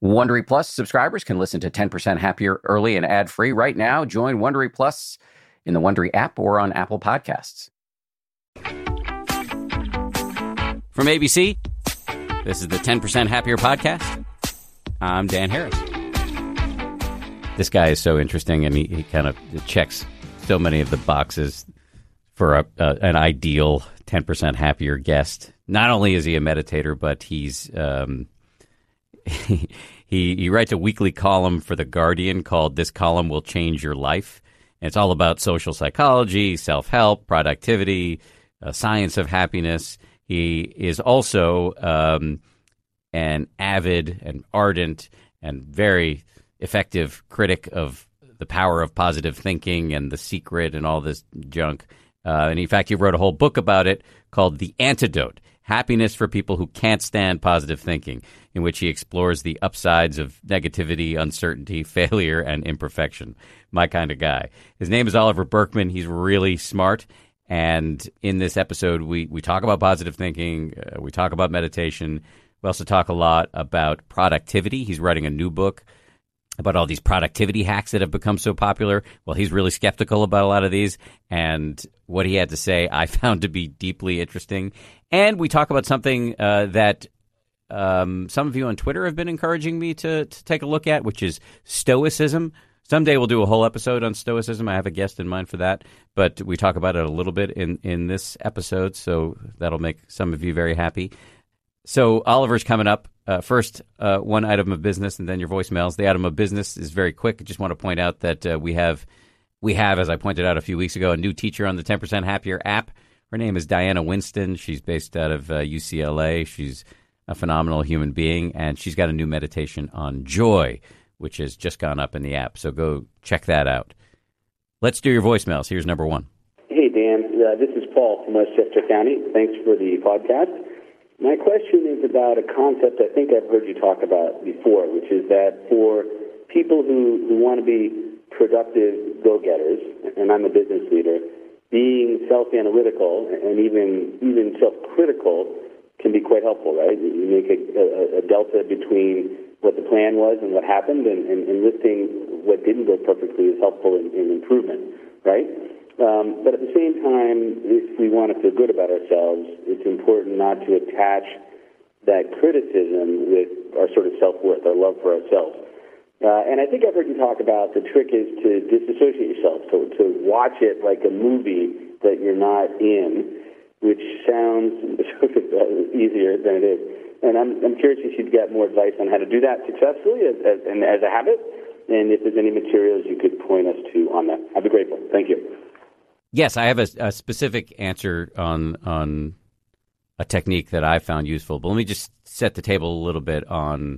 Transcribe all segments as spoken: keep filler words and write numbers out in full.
Wondery Plus subscribers can listen to ten percent Happier early and ad-free right now. Join Wondery Plus in the Wondery app or on Apple Podcasts. From A B C, this is the ten percent Happier podcast. I'm Dan Harris. This guy is so interesting, and he, he kind of checks so many of the boxes for a, uh, an ideal ten percent Happier guest. Not only is he a meditator, but he's um, he, he he writes a weekly column for The Guardian called "This Column Will Change Your Life." And it's all about social psychology, self-help, productivity, uh, science of happiness. He is also um, an avid and ardent and very effective critic of the power of positive thinking and The Secret and all this junk. Uh, and in fact, he wrote a whole book about it called The Antidote: Happiness for People Who Can't Stand Positive Thinking, in which he explores the upsides of negativity, uncertainty, failure, and imperfection. My kind of guy. His name is Oliver Burkeman. He's really smart. And in this episode, we, we talk about positive thinking. Uh, we talk about meditation. We also talk a lot about productivity. He's writing a new book about all these productivity hacks that have become so popular. Well, he's really skeptical about a lot of these. And what he had to say, I found to be deeply interesting. And we talk about something uh, that um, some of you on Twitter have been encouraging me to, to take a look at, which is Stoicism. Someday we'll do a whole episode on Stoicism. I have a guest in mind for that. But we talk about it a little bit in, in this episode, so that'll make some of you very happy. So Oliver's coming up. Uh, first, uh, one item of business, and then your voicemails. The item of business is very quick. I just want to point out that uh, we have, we have, as I pointed out a few weeks ago, a new teacher on the ten percent Happier app. Her name is Diana Winston. She's based out of uh, U C L A. She's a phenomenal human being, and she's got a new meditation on joy, which has just gone up in the app. So go check that out. Let's do your voicemails. Here's number one. Hey, Dan. Uh, this is Paul from Westchester County. Thanks for the podcast. My question is about a concept I think I've heard you talk about before, which is that for people who, who want to be productive go-getters, and I'm a business leader, being self-analytical and even even self-critical can be quite helpful, right? You make a, a, a delta between what the plan was and what happened, and, and, and listing what didn't go perfectly is helpful in, in improvement, right? Um, but at the same time, if we want to feel good about ourselves, it's important not to attach that criticism with our sort of self-worth, our love for ourselves. Uh, and I think I've heard you talk about the trick is to disassociate yourself, so to watch it like a movie that you're not in, which sounds easier than it is. And I'm, I'm curious if you'd get more advice on how to do that successfully as, as, and as a habit, and if there's any materials you could point us to on that. I'd be grateful. Thank you. Yes, I have a, a specific answer on on a technique that I found useful. But let me just set the table a little bit on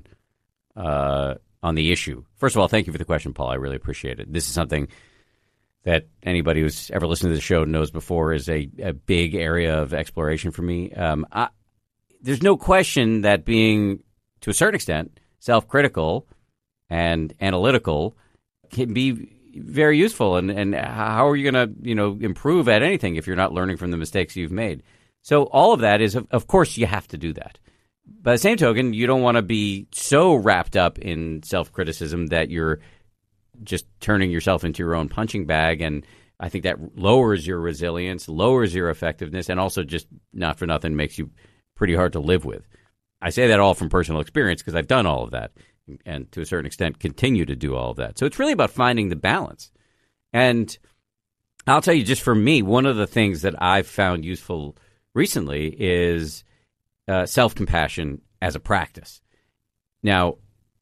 uh, on the issue. First of all, thank you for the question, Paul. I really appreciate it. This is something that anybody who's ever listened to the show knows before is a, a big area of exploration for me. Um, I, there's no question that being, to a certain extent, self-critical and analytical can be very useful. And, and how are you going to, you know, improve at anything if you're not learning from the mistakes you've made? So all of that is, of, of course, you have to do that. By the same token, you don't want to be so wrapped up in self-criticism that you're just turning yourself into your own punching bag. And I think that lowers your resilience, lowers your effectiveness, and also just not for nothing makes you pretty hard to live with. I say that all from personal experience because I've done all of that and to a certain extent continue to do all of that. So it's really about finding the balance. And I'll tell you, just for me, one of the things that I've found useful recently is uh, self-compassion as a practice. Now,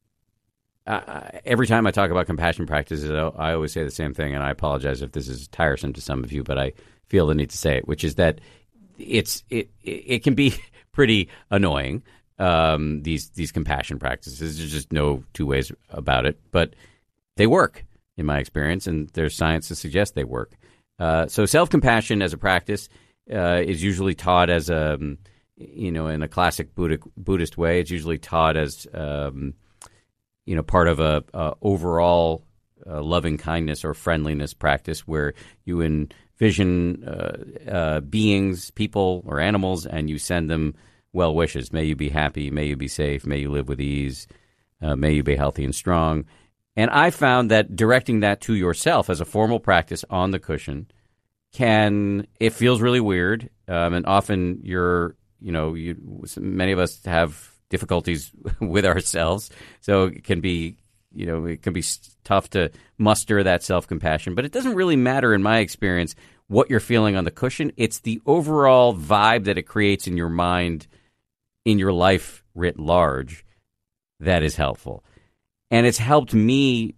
uh, every time I talk about compassion practices, I always say the same thing, and I apologize if this is tiresome to some of you, but I feel the need to say it, which is that it's it it can be pretty annoying. Um, these these compassion practices, there's just no two ways about it, but they work in my experience, and there's science to suggest they work. Uh, so self-compassion as a practice uh, is usually taught as a, you know, in a classic Buddhist, Buddhist way. It's usually taught as, um, you know, part of a, a overall uh, loving kindness or friendliness practice where you envision uh, uh, beings, people, or animals, and you send them well wishes. May you be happy. May you be safe. May you live with ease. Uh, may you be healthy and strong. And I found that directing that to yourself as a formal practice on the cushion can, it feels really weird. Um, and often you're, you know, you, many of us have difficulties with ourselves. So it can be, you know, it can be tough to muster that self-compassion. But it doesn't really matter, in my experience, what you're feeling on the cushion. It's the overall vibe that it creates in your mind, in your life writ large, that is helpful. And it's helped me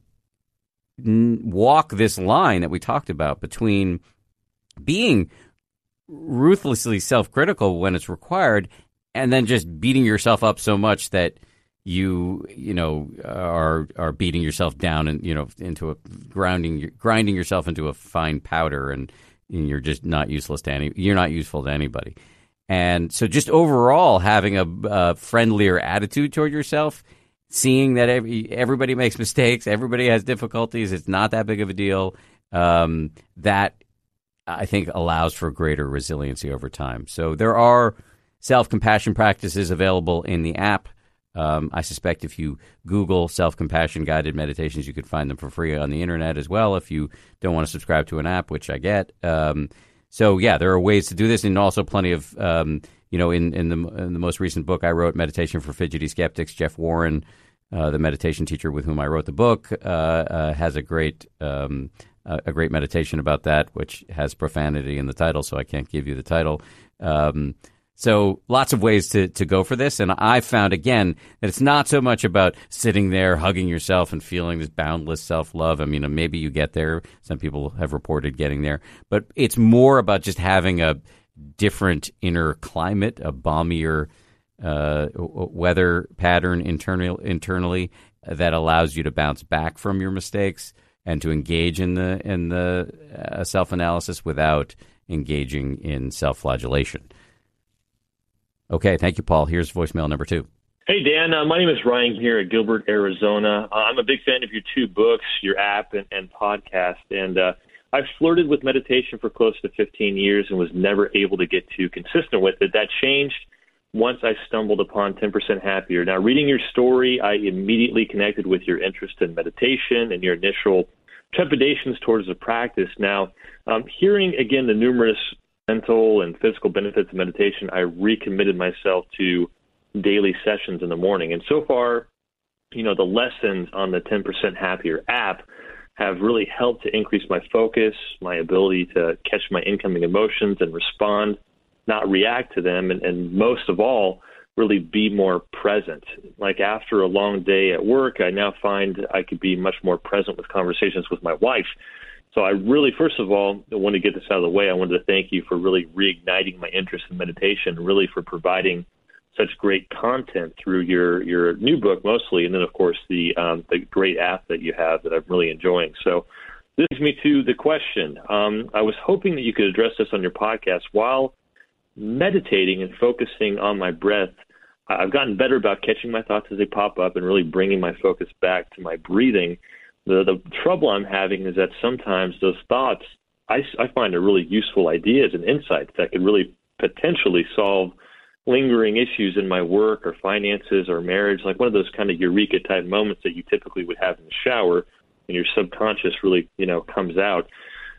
n- walk this line that we talked about between being ruthlessly self-critical when it's required and then just beating yourself up so much that you, you know, are are beating yourself down and, you know, into a grounding, grinding yourself into a fine powder, and, and you're just not useless to any, you're not useful to anybody. And so just overall having a, a friendlier attitude toward yourself, seeing that every, everybody makes mistakes, everybody has difficulties, it's not that big of a deal, um, that I think allows for greater resiliency over time. So there are self-compassion practices available in the app. Um, I suspect if you Google self-compassion guided meditations, you could find them for free on the internet as well if you don't want to subscribe to an app, which I get. Um, so, yeah, there are ways to do this, and also plenty of, um, you know, in, in, the, in the most recent book I wrote, Meditation for Fidgety Skeptics, Jeff Warren, uh, the meditation teacher with whom I wrote the book, uh, uh, has a great um, a, a great meditation about that, which has profanity in the title, so I can't give you the title. Um So lots of ways to, to go for this. And I found, again, that it's not so much about sitting there, hugging yourself and feeling this boundless self-love. I mean, maybe you get there. Some people have reported getting there. But it's more about just having a different inner climate, a balmier uh, weather pattern internal, internally that allows you to bounce back from your mistakes and to engage in the, in the uh, self-analysis without engaging in self-flagellation. Okay, thank you, Paul. Here's voicemail number two. Hey, Dan. Uh, my name is Ryan here at Gilbert, Arizona. Uh, I'm a big fan of your two books, your app, and, and podcast. And uh, I've flirted with meditation for close to fifteen years and was never able to get too consistent with it. That changed once I stumbled upon ten percent Happier. Now, reading your story, I immediately connected with your interest in meditation and your initial trepidations towards the practice. Now, um, hearing, again, the numerous mental and physical benefits of meditation, I recommitted myself to daily sessions in the morning. And so far, you know, the lessons on the ten percent Happier app have really helped to increase my focus, my ability to catch my incoming emotions and respond, not react to them, and, and most of all, really be more present. Like after a long day at work, I now find I could be much more present with conversations with my wife. So I really, first of all, I want to get this out of the way. I wanted to thank you for really reigniting my interest in meditation, really for providing such great content through your, your new book mostly, and then, of course, the um, the great app that you have that I'm really enjoying. So this brings me to the question. Um, I was hoping that you could address this on your podcast. While meditating and focusing on my breath, I've gotten better about catching my thoughts as they pop up and really bringing my focus back to my breathing. The, the trouble I'm having is that sometimes those thoughts, I, I find are really useful ideas and insights that could really potentially solve lingering issues in my work or finances or marriage, like one of those kind of eureka-type moments that you typically would have in the shower and your subconscious really, you know, comes out.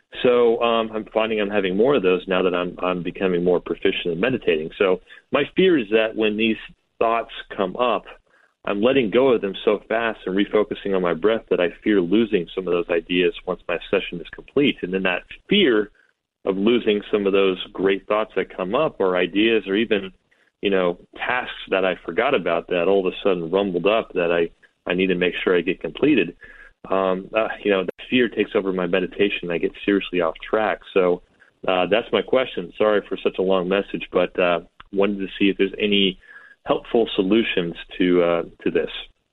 So um, I'm finding I'm having more of those now that I'm, I'm becoming more proficient in meditating. So my fear is that when these thoughts come up, I'm letting go of them so fast and refocusing on my breath that I fear losing some of those ideas once my session is complete. And then that fear of losing some of those great thoughts that come up or ideas or even, you know, tasks that I forgot about that all of a sudden rumbled up that I, I need to make sure I get completed. Um, uh, you know, that fear takes over my meditation and I get seriously off track. So uh, that's my question. Sorry for such a long message, but uh, wanted to see if there's any helpful solutions to uh, to this.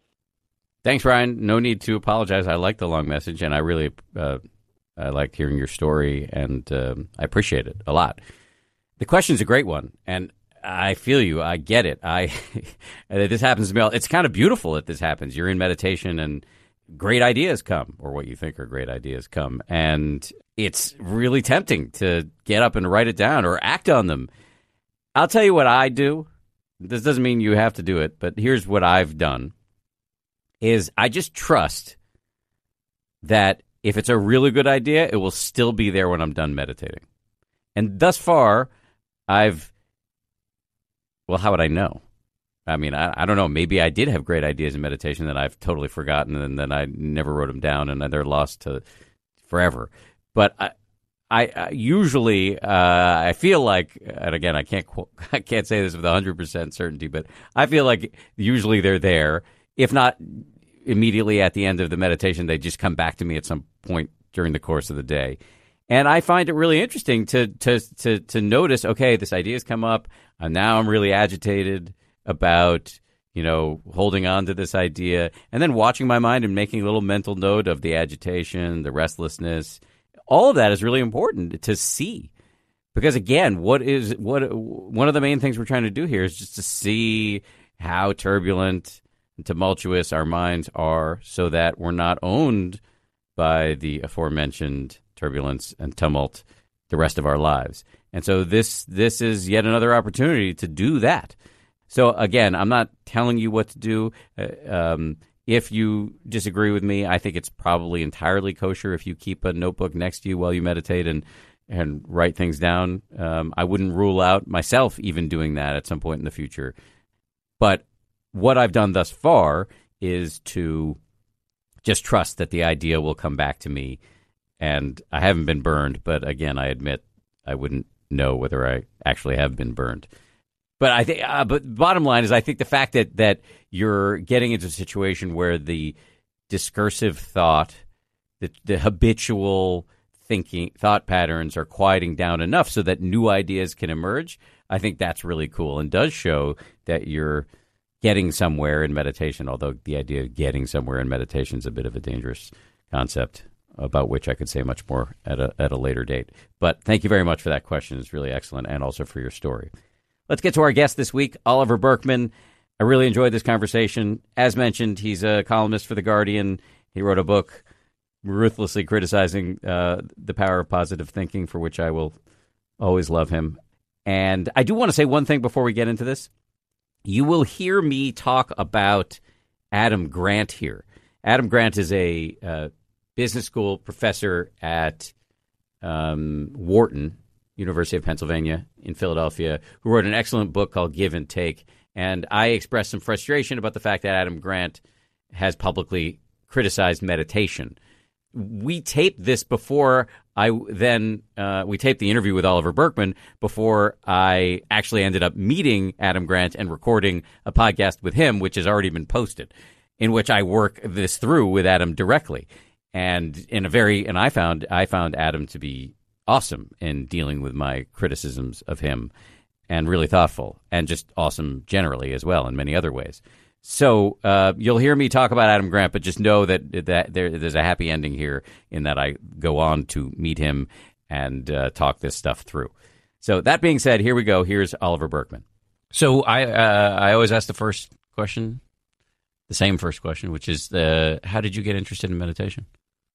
Thanks, Ryan. No need to apologize. I like the long message, and I really uh, I like hearing your story, and um, I appreciate it a lot. The question's a great one, and I feel you. I get it. I this happens to me. It's kind of beautiful that this happens. You're in meditation, and great ideas come, or what you think are great ideas come, and it's really tempting to get up and write it down or act on them. I'll tell you what I do. This doesn't mean you have to do it, but here's what I've done. is I just trust that if it's a really good idea, it will still be there when I'm done meditating. And thus far, I've, well, how would I know? I mean, I, I don't know. Maybe I did have great ideas in meditation that I've totally forgotten and then I never wrote them down and they're lost to forever. But I, I, I usually, uh, I feel like, and again, I can't, I can't say this with one hundred percent certainty, but I feel like usually they're there. If not immediately at the end of the meditation, they just come back to me at some point during the course of the day. And I find it really interesting to to to, to notice, okay, this idea has come up, and now I'm really agitated about, you know, holding on to this idea, and then watching my mind and making a little mental note of the agitation, the restlessness. All of that is really important to see. Because again, what is what one of the main things we're trying to do here is just to see how turbulent and tumultuous our minds are so that we're not owned by the aforementioned turbulence and tumult the rest of our lives. And so this this is yet another opportunity to do that. So again, I'm not telling you what to do. Uh, um, if you disagree with me, I think it's probably entirely kosher if you keep a notebook next to you while you meditate and and write things down. Um, I wouldn't rule out myself even doing that at some point in the future. But what I've done thus far is to just trust that the idea will come back to me. And I haven't been burned, but again, I admit I wouldn't know whether I actually have been burned. But I think, uh, but bottom line is, I think the fact that, that you're getting into a situation where the discursive thought, the, the habitual thinking, thought patterns are quieting down enough so that new ideas can emerge. I think that's really cool and does show that you're getting somewhere in meditation. Although the idea of getting somewhere in meditation is a bit of a dangerous concept, about which I could say much more at a at a later date. But thank you very much for that question. It's really excellent, and also for your story. Let's get to our guest this week, Oliver Burkeman. I really enjoyed this conversation. As mentioned, he's a columnist for The Guardian. He wrote a book ruthlessly criticizing uh, the power of positive thinking, for which I will always love him. And I do want to say one thing before we get into this. You will hear me talk about Adam Grant here. Adam Grant is a uh, business school professor at um, Wharton, University of Pennsylvania in Philadelphia, who wrote an excellent book called Give and Take. And I expressed some frustration about the fact that Adam Grant has publicly criticized meditation. We taped this before I then uh, we taped the interview with Oliver Burkeman before I actually ended up meeting Adam Grant and recording a podcast with him, which has already been posted, in which I work this through with Adam directly. And in a very and I found I found Adam to be awesome in dealing with my criticisms of him, and really thoughtful, and just awesome generally as well in many other ways. So uh, you'll hear me talk about Adam Grant, but just know that that there, there's a happy ending here in that I go on to meet him and uh, talk this stuff through. So that being said, here we go. Here's Oliver Burkeman. So I uh, I always ask the first question, the same first question, which is uh, how did you get interested in meditation?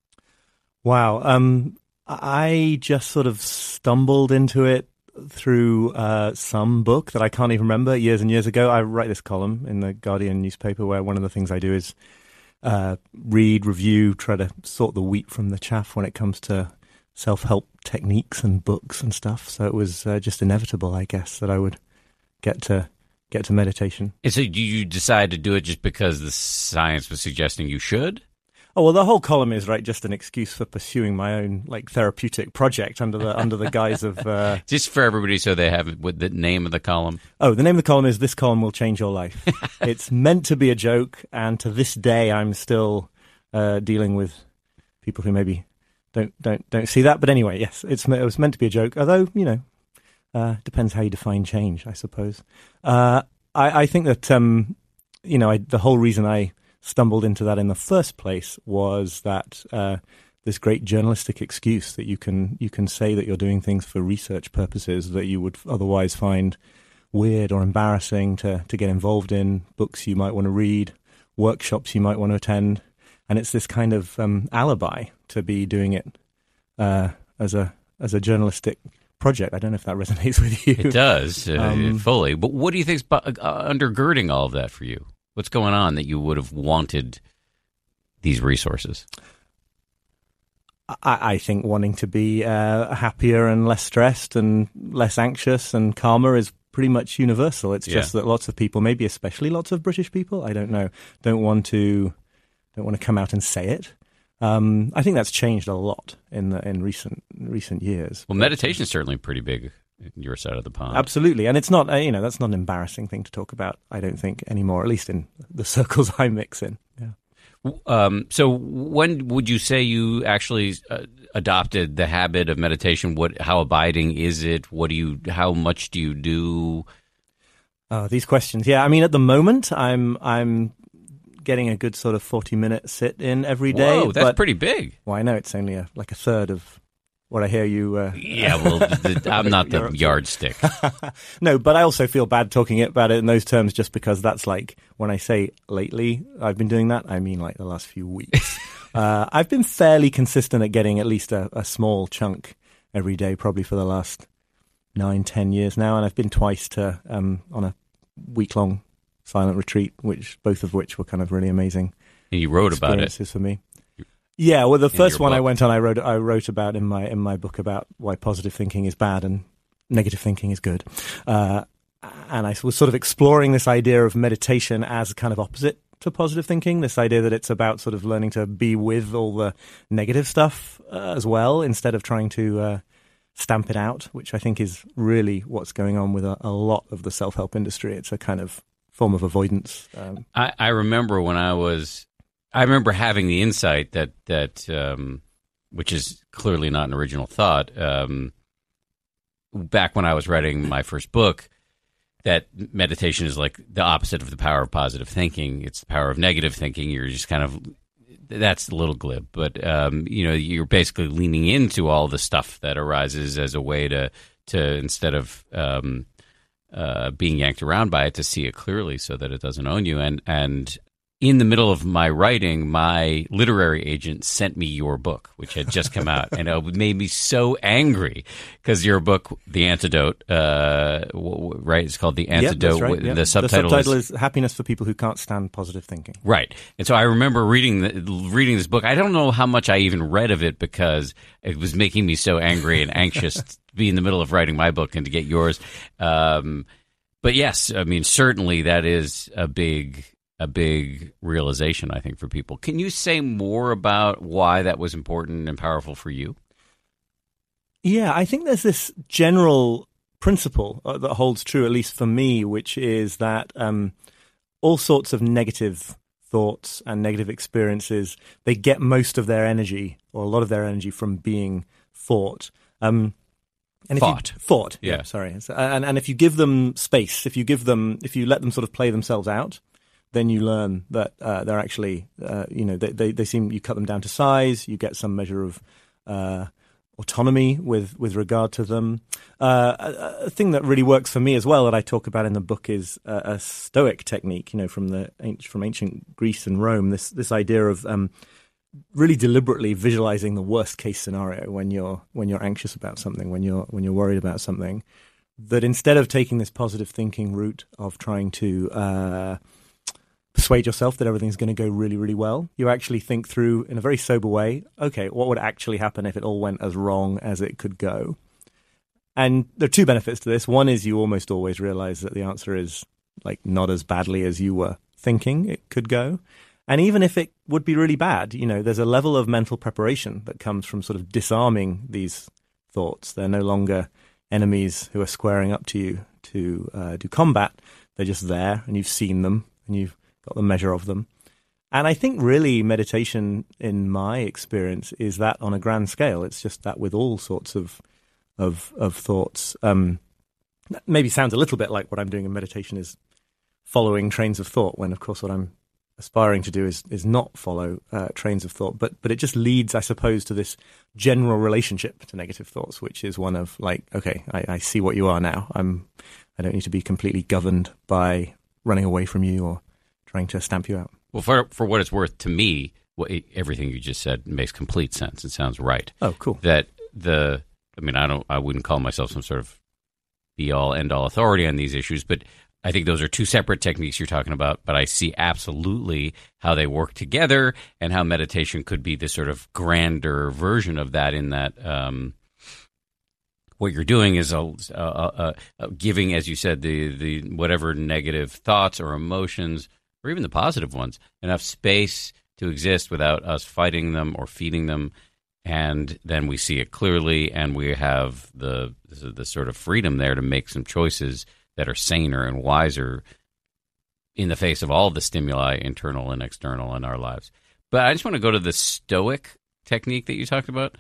Wow. Um, I just sort of stumbled into it through uh, some book that I can't even remember years and years ago. I write this column in the Guardian newspaper where one of the things I do is uh, read, review, try to sort the wheat from the chaff when it comes to self-help techniques and books and stuff. So it was uh, just inevitable, I guess, that I would get to get to meditation. And so you decide to do it just because the science was suggesting you should? Oh, well, the whole column is, right, just an excuse for pursuing my own, like, therapeutic project under the under the guise of... Uh, just for everybody so they have what the name of the column. Oh, the name of the column is This Column Will Change Your Life. It's meant to be a joke, and to this day I'm still uh, dealing with people who maybe don't don't don't see that. But anyway, yes, it's it was meant to be a joke, although, you know, uh, depends how you define change, I suppose. Uh, I, I think that, um, you know, I, the whole reason I... stumbled into that in the first place was that uh, this great journalistic excuse that you can you can say that you're doing things for research purposes that you would otherwise find weird or embarrassing to, to get involved in, books you might want to read, workshops you might want to attend, and it's this kind of um, alibi to be doing it uh, as a as a journalistic project. I don't know if that resonates with you. It does, uh, um, fully. But what do you think's uh, undergirding all of that for you? What's going on that you would have wanted these resources? I, I think wanting to be uh, happier and less stressed and less anxious and calmer is pretty much universal. It's just yeah. that lots of people, maybe especially lots of British people, I don't know, don't want to don't want to come out and say it. Um, I think that's changed a lot in the, in recent recent years. Well, meditation is certainly pretty big in your side of the pond. Absolutely, and it's not uh, you know that's not an embarrassing thing to talk about. I don't think anymore, at least in the circles I mix in. Yeah. Um, so, when would you say you actually uh, adopted the habit of meditation? What, how abiding is it? What do you? How much do you do? Oh, these questions. Yeah, I mean, at the moment, I'm I'm. getting a good sort of forty minute sit in every day. Whoa, that's but, pretty big. Well, I know it's only a, like a third of what I hear you. Uh, yeah, well, th- I'm not the yardstick. No, but I also feel bad talking about it in those terms just because that's like when I say lately I've been doing that, I mean like the last few weeks. uh, I've been fairly consistent at getting at least a, a small chunk every day, probably for the last nine, ten years now. And I've been twice to um, on a week long silent retreat, which both of which were kind of really amazing. And you wrote about it for me. Yeah, well, the first one book. I went on, I wrote I wrote about in my in my book about why positive thinking is bad and negative thinking is good, uh, and I was sort of exploring this idea of meditation as kind of opposite to positive thinking. This idea that it's about sort of learning to be with all the negative stuff uh, as well, instead of trying to uh, stamp it out, which I think is really what's going on with a, a lot of the self-help industry. It's a kind of form of avoidance. Um, I, I remember when I was, I remember having the insight that, that um, which is clearly not an original thought, um, back when I was writing my first book, that meditation is like the opposite of the power of positive thinking. It's the power of negative thinking. You're just kind of, that's a little glib, but, um, you know, you're basically leaning into all the stuff that arises as a way to, to instead of, um, Uh, being yanked around by it, to see it clearly so that it doesn't own you. And and in the middle of my writing, my literary agent sent me your book, which had just come out, and it made me so angry because your book, The Antidote, uh, right? It's called The Antidote. Yep, right, yep. The subtitle, the subtitle is, is Happiness for People Who Can't Stand Positive Thinking. Right. And so I remember reading the, reading this book. I don't know how much I even read of it because it was making me so angry and anxious to be in the middle of writing my book and to get yours. Um, but yes, I mean, certainly that is a big a big realization, I think, for people. Can you say more about why that was important and powerful for you? Yeah, I think there's this general principle uh, that holds true, at least for me, which is that um, all sorts of negative thoughts and negative experiences, they get most of their energy, or a lot of their energy, from being thought. Um, and if thought. You, thought, yeah. yeah, sorry. And, and if you give them space, if you give them, if you let them sort of play themselves out, then you learn that uh, they're actually, uh, you know, they, they, they seem, you cut them down to size, you get some measure of uh, autonomy with, with regard to them. Uh, a, a thing that really works for me as well that I talk about in the book is a, a Stoic technique, you know, from the from ancient Greece and Rome, this this idea of um, really deliberately visualizing the worst case scenario when you're when you're anxious about something, when you're when you're worried about something, that instead of taking this positive thinking route of trying to uh, persuade yourself that everything's going to go really, really well, you actually think through in a very sober way, okay, what would actually happen if it all went as wrong as it could go? And there are two benefits to this. One is you almost always realize that the answer is like not as badly as you were thinking it could go. And even if it would be really bad, you know, there's a level of mental preparation that comes from sort of disarming these thoughts. They're no longer enemies who are squaring up to you to uh, do combat. They're just there, and you've seen them, and you've got the measure of them. And I think really meditation, in my experience, is that on a grand scale. It's just that with all sorts of of, of thoughts. Um, that maybe sounds a little bit like what I'm doing in meditation is following trains of thought, when, of course, what I'm aspiring to do is is not follow uh, trains of thought. But but it just leads, I suppose, to this general relationship to negative thoughts, which is one of like, okay, I, I see what you are now. I'm I don't need to be completely governed by running away from you or trying to stamp you out. Well, for for what it's worth, to me, what, everything you just said makes complete sense. It sounds right. Oh, cool. That the, I mean, I don't, I wouldn't call myself some sort of be all end all authority on these issues, but I think those are two separate techniques you're talking about, but I see absolutely how they work together and how meditation could be this sort of grander version of that, in that um, what you're doing is a, a, a, a giving, as you said, the, the whatever negative thoughts or emotions, or even the positive ones, enough space to exist without us fighting them or feeding them. And then we see it clearly, and we have the, the, the sort of freedom there to make some choices that are saner and wiser in the face of all the stimuli, internal and external, in our lives. But I just want to go to the Stoic technique that you talked about.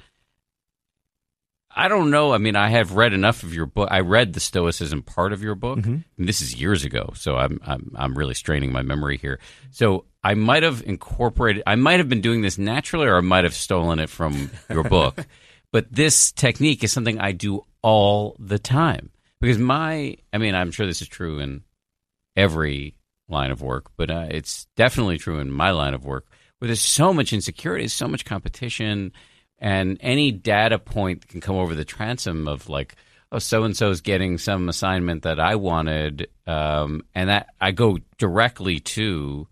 I don't know. I mean, I have read enough of your book. I read the Stoicism part of your book. Mm-hmm. And this is years ago, so I'm, I'm I'm really straining my memory here. So I might have incorporated, I might have been doing this naturally, or I might have stolen it from your book. But this technique is something I do all the time. Because my, I mean, I'm sure this is true in every line of work, but uh, it's definitely true in my line of work, where there's so much insecurity, so much competition, and any data point can come over the transom of like, oh, so-and-so's getting some assignment that I wanted, um, and that I go directly to,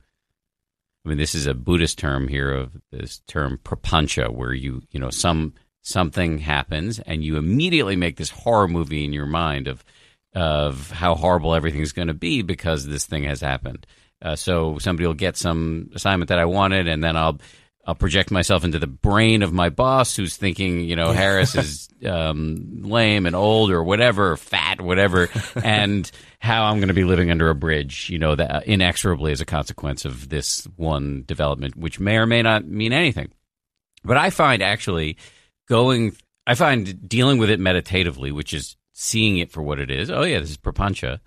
I mean, this is a Buddhist term here, of this term prapancha, where you, you know, some something happens and you immediately make this horror movie in your mind of of how horrible everything's going to be because this thing has happened. Uh, so somebody will get some assignment that I wanted, and then I'll I'll project myself into the brain of my boss, who's thinking, you know, Harris is um, lame and old or whatever, or fat, whatever, and how I'm going to be living under a bridge, you know, that inexorably as a consequence of this one development, which may or may not mean anything. But I find actually going, I find dealing with it meditatively, which is seeing it for what it is. Oh yeah, this is prapancha,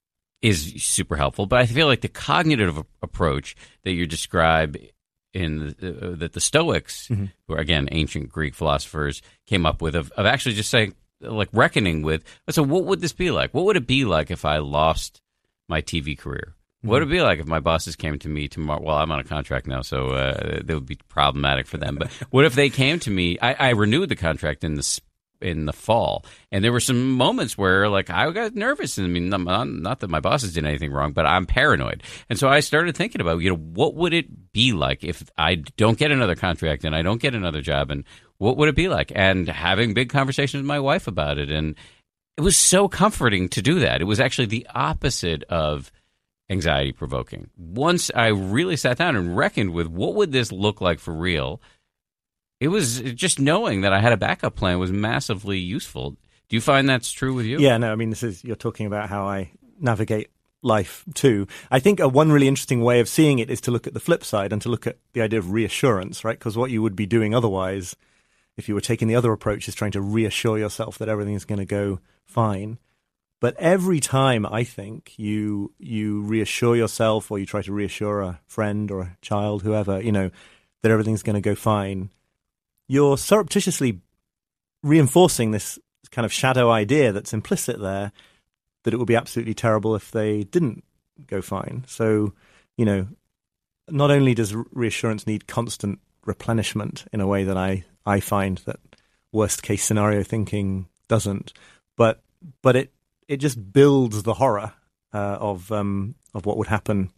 is super helpful. But I feel like the cognitive approach that you describe in the, uh, that the Stoics, mm-hmm. who are, again, ancient Greek philosophers, came up with, of, of actually just saying, like, reckoning with, so what would this be like? What would it be like if I lost my T V career? Mm-hmm. What would it be like if my bosses came to me tomorrow? Well, I'm on a contract now, so uh, that would be problematic for them. But what if they came to me? I, I renewed the contract in the spring, in the fall, and there were some moments where, like, I got nervous. I mean, not, not that my bosses did anything wrong, but I'm paranoid, and so I started thinking about, you know, what would it be like if I don't get another contract and I don't get another job, and what would it be like? And having big conversations with my wife about it, and it was so comforting to do that. It was actually the opposite of anxiety provoking. Once I really sat down and reckoned with what would this look like for real, it was just knowing that I had a backup plan was massively useful. Do you find that's true with you? Yeah, no, I mean, this is, you're talking about how I navigate life too. I think a one really interesting way of seeing it is to look at the flip side and to look at the idea of reassurance, right? Because what you would be doing otherwise, if you were taking the other approach, is trying to reassure yourself that everything is going to go fine. But every time, I think, you you reassure yourself, or you try to reassure a friend or a child, whoever, you know, that everything's going to go fine, you're surreptitiously reinforcing this kind of shadow idea that's implicit there, that it would be absolutely terrible if they didn't go fine. So, you know, not only does reassurance need constant replenishment in a way that I, I find that worst case scenario thinking doesn't, but but it it just builds the horror uh, of um, of what would happen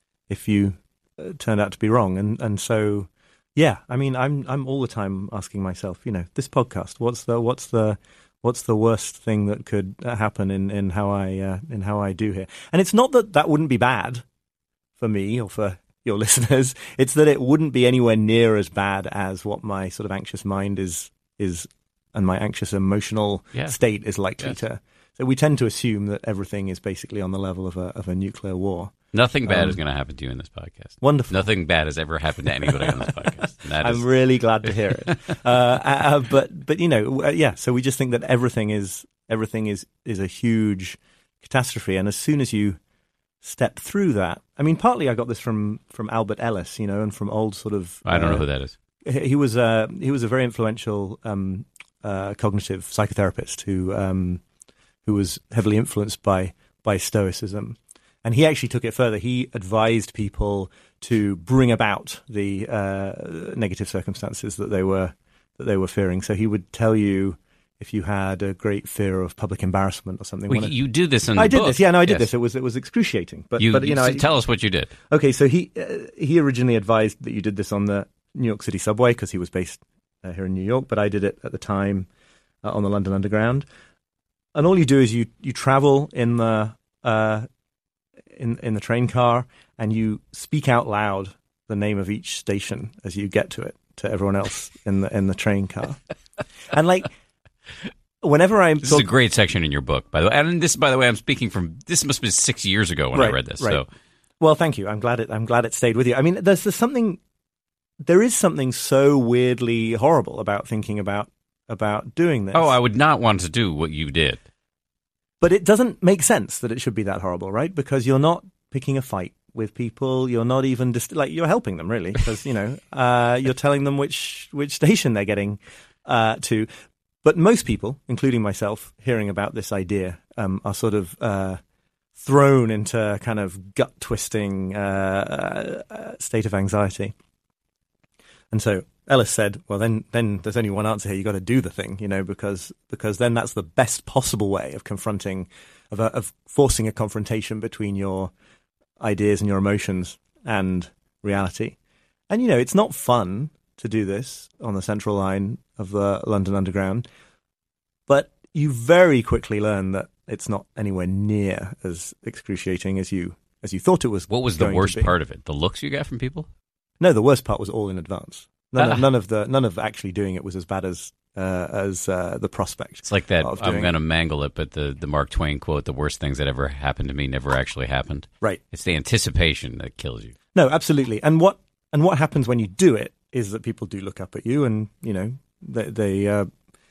if you uh, turned out to be wrong. And and so, yeah, I mean, I'm I'm all the time asking myself, you know, this podcast, what's the what's the what's the worst thing that could happen in in how I uh, in how I do here? And it's not that that wouldn't be bad for me or for your listeners. It's that it wouldn't be anywhere near as bad as what my sort of anxious mind is is and my anxious emotional yeah. state is likely yes. to. So we tend to assume that everything is basically on the level of a of a nuclear war. Nothing bad um, is going to happen to you in this podcast. Wonderful. Nothing bad has ever happened to anybody on this podcast. That I'm is... really glad to hear it. uh, uh, but but you know, uh, yeah. So we just think that everything is everything is is a huge catastrophe, and as soon as you step through that, I mean, partly I got this from from Albert Ellis, you know, and from old sort of. I don't uh, know who that is. He was a he was a very influential um, uh, cognitive psychotherapist who um, who was heavily influenced by by Stoicism. And he actually took it further. He advised people to bring about the uh, negative circumstances that they were that they were fearing. So he would tell you, if you had a great fear of public embarrassment or something. Well, you do this in the I did book. this, yeah, no, I did Yes. this. It was it was excruciating. But You, but you know, so I, tell us what you did. okay. So he uh, he originally advised that you did this on the New York City subway because he was based uh, here in New York. But I did it at the time uh, on the London Underground. And all you do is you you travel in the uh, in in the train car and you speak out loud the name of each station as you get to it to everyone else in the in the train car. And like. Whenever I'm This talk- is a great section in your book, by the way. And this, by the way, I'm speaking from, this must have been six years ago when right, I read this. Right. So, well, thank you. I'm glad it. I'm glad it stayed with you. I mean, there's, there's something. There is something so weirdly horrible about thinking about about doing this. oh, I would not want to do what you did. But it doesn't make sense that it should be that horrible, right? Because you're not picking a fight with people. You're not even just like you're helping them really, because you know uh, you're telling them which which station they're getting uh, to. But most people, including myself, hearing about this idea um, are sort of uh, thrown into kind of gut-twisting uh, uh, state of anxiety. And so Ellis said, well, then then there's only one answer here. You've got to do the thing, you know, because because then that's the best possible way of confronting, of, a, of forcing a confrontation between your ideas and your emotions and reality. And, you know, it's not fun to do this on the Central Line of the London Underground, but you very quickly learn that it's not anywhere near as excruciating as you as you thought it was. What was the going to worst be. part of it? The looks you got from people? No, the worst part was all in advance. None, Ah. of, none of the none of actually doing it was as bad as uh, as uh, the prospect. It's like that, of I'm doing going to it. mangle it, but the, the Mark Twain quote, the worst things that ever happened to me never actually happened. Right. It's the anticipation that kills you. No, absolutely. And what and what happens when you do it is that people do look up at you, and you know they they uh,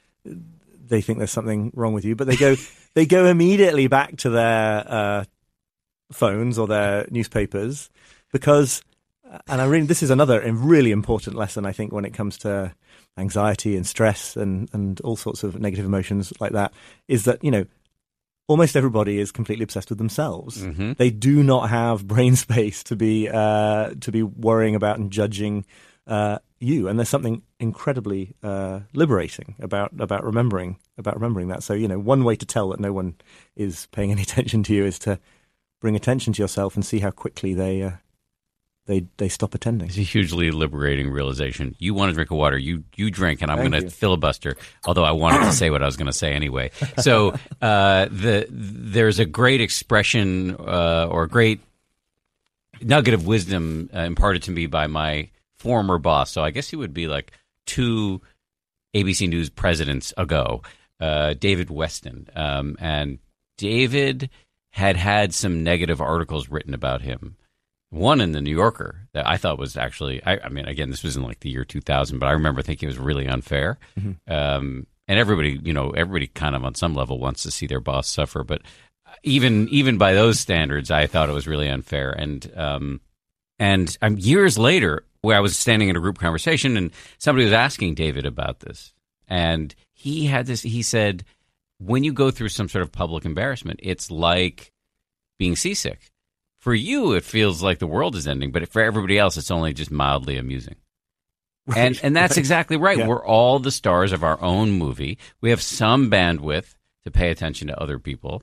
they think there's something wrong with you, but they go they go immediately back to their uh, phones or their newspapers because. And I really, this is another really important lesson, I think, when it comes to anxiety and stress and, and all sorts of negative emotions like that, is that, you know, almost everybody is completely obsessed with themselves. Mm-hmm. They do not have brain space to be uh, to be worrying about and judging uh, you. And there's something incredibly uh, liberating about about remembering about remembering that. So, you know, one way to tell that no one is paying any attention to you is to bring attention to yourself and see how quickly they. Uh, They they stop attending. It's a hugely liberating realization. You want to drink of water, you you drink, and I'm Thank going to you. filibuster. Although I wanted to say what I was going to say anyway. So uh, the there's a great expression uh, or a great nugget of wisdom uh, imparted to me by my former boss. So I guess he would be like two A B C News presidents ago, uh, David Weston, um, and David had had some negative articles written about him. One in the New Yorker that I thought was actually, I, I mean, again, this was in like the year two thousand, but I remember thinking it was really unfair. Mm-hmm. Um, and everybody, you know, everybody kind of on some level wants to see their boss suffer. But even even by those standards, I thought it was really unfair. And um, and um, years later, where I was standing in a group conversation and somebody was asking David about this. And he had this, he said, when you go through some sort of public embarrassment, it's like being seasick. For you, it feels like the world is ending, but for everybody else, it's only just mildly amusing. Right, and and that's right. exactly right. Yeah. We're all the stars of our own movie. We have some bandwidth to pay attention to other people.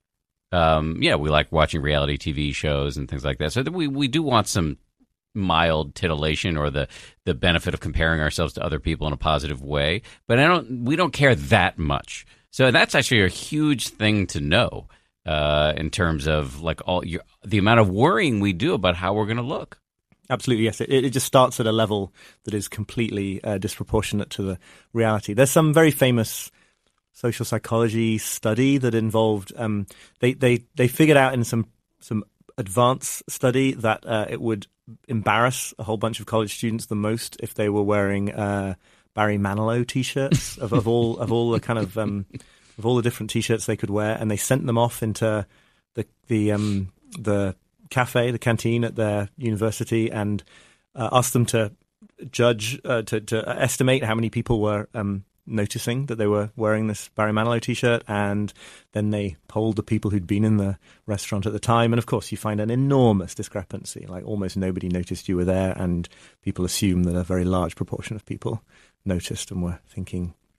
Um, yeah, we like watching reality T V shows and things like that. So that we, we do want some mild titillation or the, the benefit of comparing ourselves to other people in a positive way. But I don't. we don't care that much. So that's actually a huge thing to know. Uh, in terms of like all your, the amount of worrying we do about how we're going to look. Absolutely, yes. It, it just starts at a level that is completely uh, disproportionate to the reality. There's some very famous social psychology study that involved um, they, they they figured out in some some advanced study that uh, it would embarrass a whole bunch of college students the most if they were wearing uh, Barry Manilow t-shirts of, of all of all the kind of um, of all the different T-shirts they could wear, and they sent them off into the the um, the cafe, the canteen at their university, and uh, asked them to judge, uh, to, to estimate how many people were um, noticing that they were wearing this Barry Manilow T-shirt, and then they polled the people who'd been in the restaurant at the time, and of course you find an enormous discrepancy. Like almost nobody noticed you were there, and people assume that a very large proportion of people noticed and were thinking.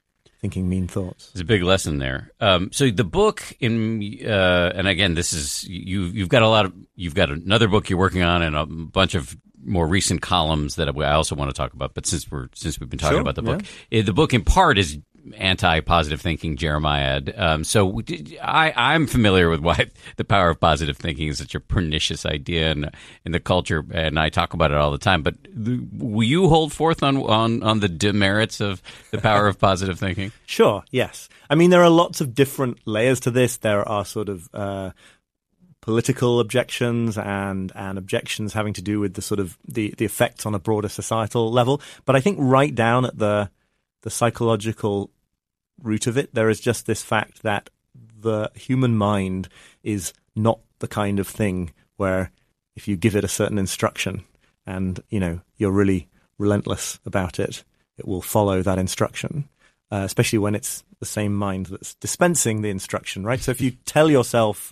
thinking mean thoughts. There's a big lesson there. Um, so the book, in uh, and again, this is you. You've got a lot of. You've got another book you're working on, and a bunch of more recent columns that I also want to talk about. But since we're since we've been talking Sure, about the book, yeah. the book in part is anti-positive thinking, Jeremiad. Um, so I, I'm familiar with why the power of positive thinking is such a pernicious idea in, in the culture, and I talk about it all the time. But the, will you hold forth on, on, on the demerits of the power of positive thinking? Sure, yes. I mean, there are lots of different layers to this. There are sort of uh, political objections and and objections having to do with the sort of the, the effects on a broader societal level. But I think right down at the the psychological root of it, there is just this fact that the human mind is not the kind of thing where if you give it a certain instruction and, you know, you're really relentless about it, it will follow that instruction, uh, especially when it's the same mind that's dispensing the instruction, right? So if you tell yourself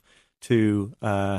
to uh,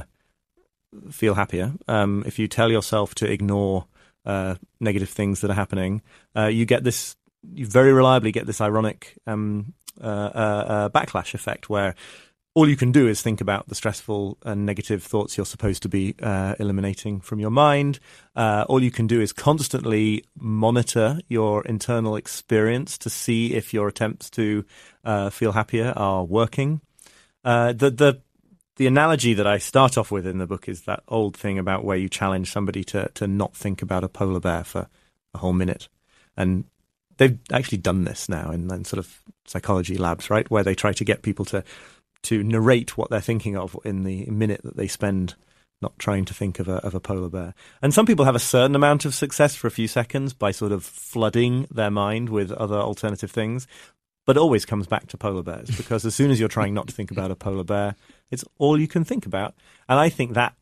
feel happier, um, if you tell yourself to ignore uh, negative things that are happening, uh, you get this you very reliably get this ironic um, uh, uh, uh, backlash effect where all you can do is think about the stressful and negative thoughts you're supposed to be uh, eliminating from your mind. Uh, all you can do is constantly monitor your internal experience to see if your attempts to uh, feel happier are working. Uh, the the the analogy that I start off with in the book is that old thing about where you challenge somebody to to not think about a polar bear for a whole minute. And they've actually done this now in, in sort of psychology labs, right, where they try to get people to to narrate what they're thinking of in the minute that they spend not trying to think of a of a polar bear. And some people have a certain amount of success for a few seconds by sort of flooding their mind with other alternative things, but it always comes back to polar bears because as soon as you're trying not to think about a polar bear, it's all you can think about. And I think that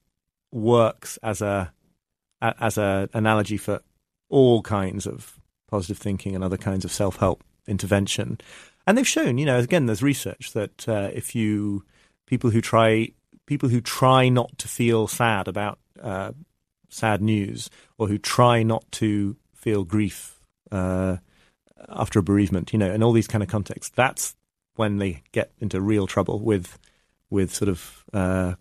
works as a as a analogy for all kinds of positive thinking and other kinds of self-help intervention. And they've shown, you know, again, there's research that uh, if you, people who try, people who try not to feel sad about uh, sad news or who try not to feel grief uh, after a bereavement, you know, in all these kind of contexts, that's when they get into real trouble with, with sort of uh,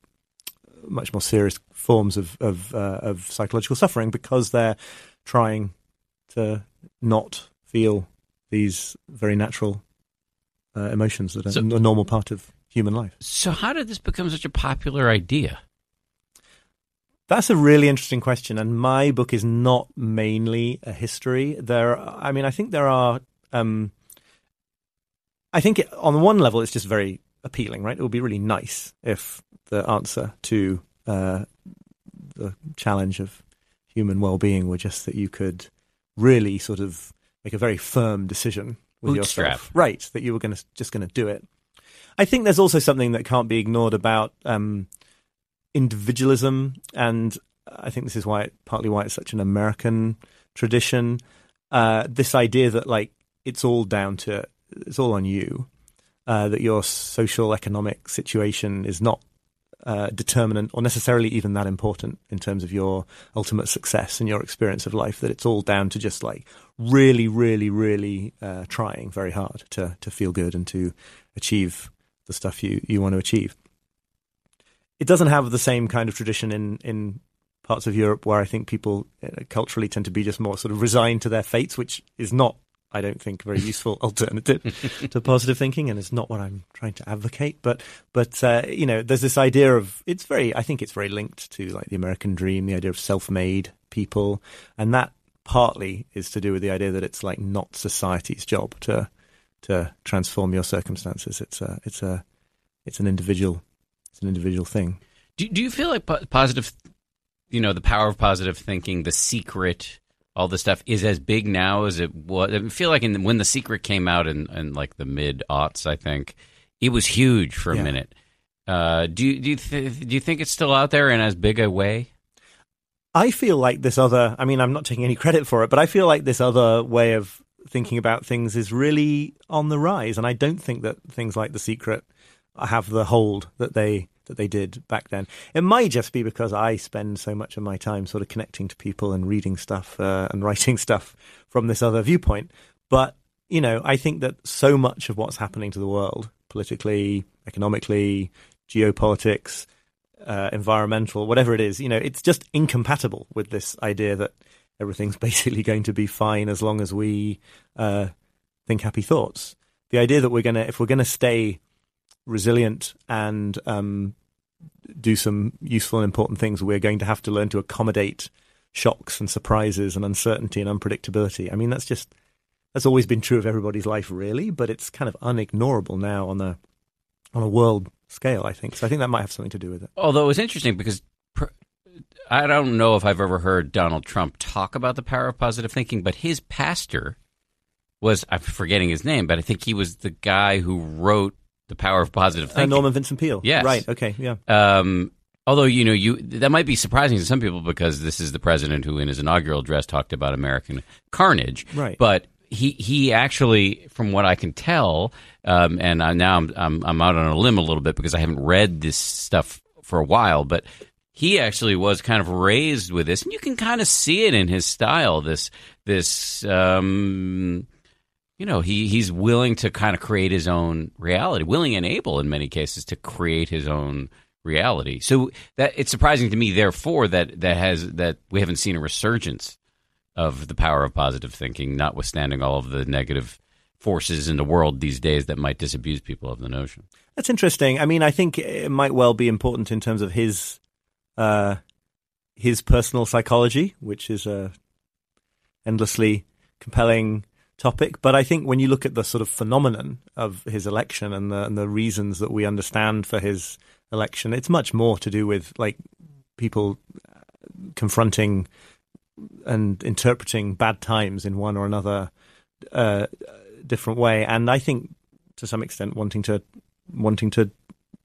much more serious forms of, of, uh, of psychological suffering because they're trying to not feel these very natural uh, emotions that are so, a normal part of human life. So how did this become such a popular idea? That's a really interesting question, and my book is not mainly a history. There, I mean, I think there are. Um, I think it, on one level, it's just very appealing, right? It would be really nice if the answer to uh, the challenge of human well-being were just that you could really sort of make a very firm decision with Bootstrap. yourself, right? That you were going to just going to do it. I think there's also something that can't be ignored about um, individualism, and I think this is why it, partly why it's such an American tradition. Uh, this idea that like it's all down to it's all on you, uh, that your social economic situation is not uh, determinant or necessarily even that important in terms of your ultimate success and your experience of life. That it's all down to just like really, really, really uh, trying very hard to to feel good and to achieve the stuff you, you want to achieve. It doesn't have the same kind of tradition in, in parts of Europe where I think people uh, culturally tend to be just more sort of resigned to their fates, which is not, I don't think, a very useful alternative to positive thinking, and it's not what I'm trying to advocate. But, but uh, you know, there's this idea of, it's very, I think it's very linked to like the American dream, the idea of self-made people, and that partly is to do with the idea that it's like not society's job to to transform your circumstances. It's a, it's a, it's an individual, it's an individual thing. Do Do you feel like po- positive, you know, the power of positive thinking, The Secret, all this stuff is as big now as it was? I feel like in, when The Secret came out in, in like the mid aughts, I think it was huge for a yeah. minute. Uh, do you do you th- do you think it's still out there in as big a way? I feel like this other. I mean, I'm not taking any credit for it, but I feel like this other way of thinking about things is really on the rise, and I don't think that things like The Secret have the hold that they that they did back then. It might just be because I spend so much of my time sort of connecting to people and reading stuff uh, and writing stuff from this other viewpoint. But you know, I think that so much of what's happening to the world, politically, economically, geopolitics, uh, environmental, whatever it is, you know, it's just incompatible with this idea that everything's basically going to be fine as long as we uh, think happy thoughts. The idea that we're going to, if we're going to stay resilient and um, do some useful and important things, we're going to have to learn to accommodate shocks and surprises and uncertainty and unpredictability. I mean, that's just, that's always been true of everybody's life, really, but it's kind of unignorable now on a, on a world scale, I think. So I think that might have something to do with it. Although it's interesting because pr- I don't know if I've ever heard Donald Trump talk about the power of positive thinking, but his pastor was, I'm forgetting his name, but I think he was the guy who wrote The Power of Positive Thinking. Uh, Norman Vincent Peale. Yes. Right, okay, yeah. Um, although, you know, you that might be surprising to some people because this is the president who in his inaugural address talked about American carnage. Right. But he he actually, from what I can tell, um, and I, now I'm, I'm I'm out on a limb a little bit because I haven't read this stuff for a while, but he actually was kind of raised with this, and you can kind of see it in his style, this this um you know, he, he's willing to kind of create his own reality, willing and able in many cases to create his own reality. So that it's surprising to me, therefore, that that has that we haven't seen a resurgence of the power of positive thinking, notwithstanding all of the negative forces in the world these days that might disabuse people of the notion. That's interesting. I mean, I think it might well be important in terms of his uh, his personal psychology, which is a endlessly compelling topic. But I think when you look at the sort of phenomenon of his election and the and the reasons that we understand for his election, it's much more to do with like people confronting and interpreting bad times in one or another uh, different way, and I think to some extent wanting to wanting to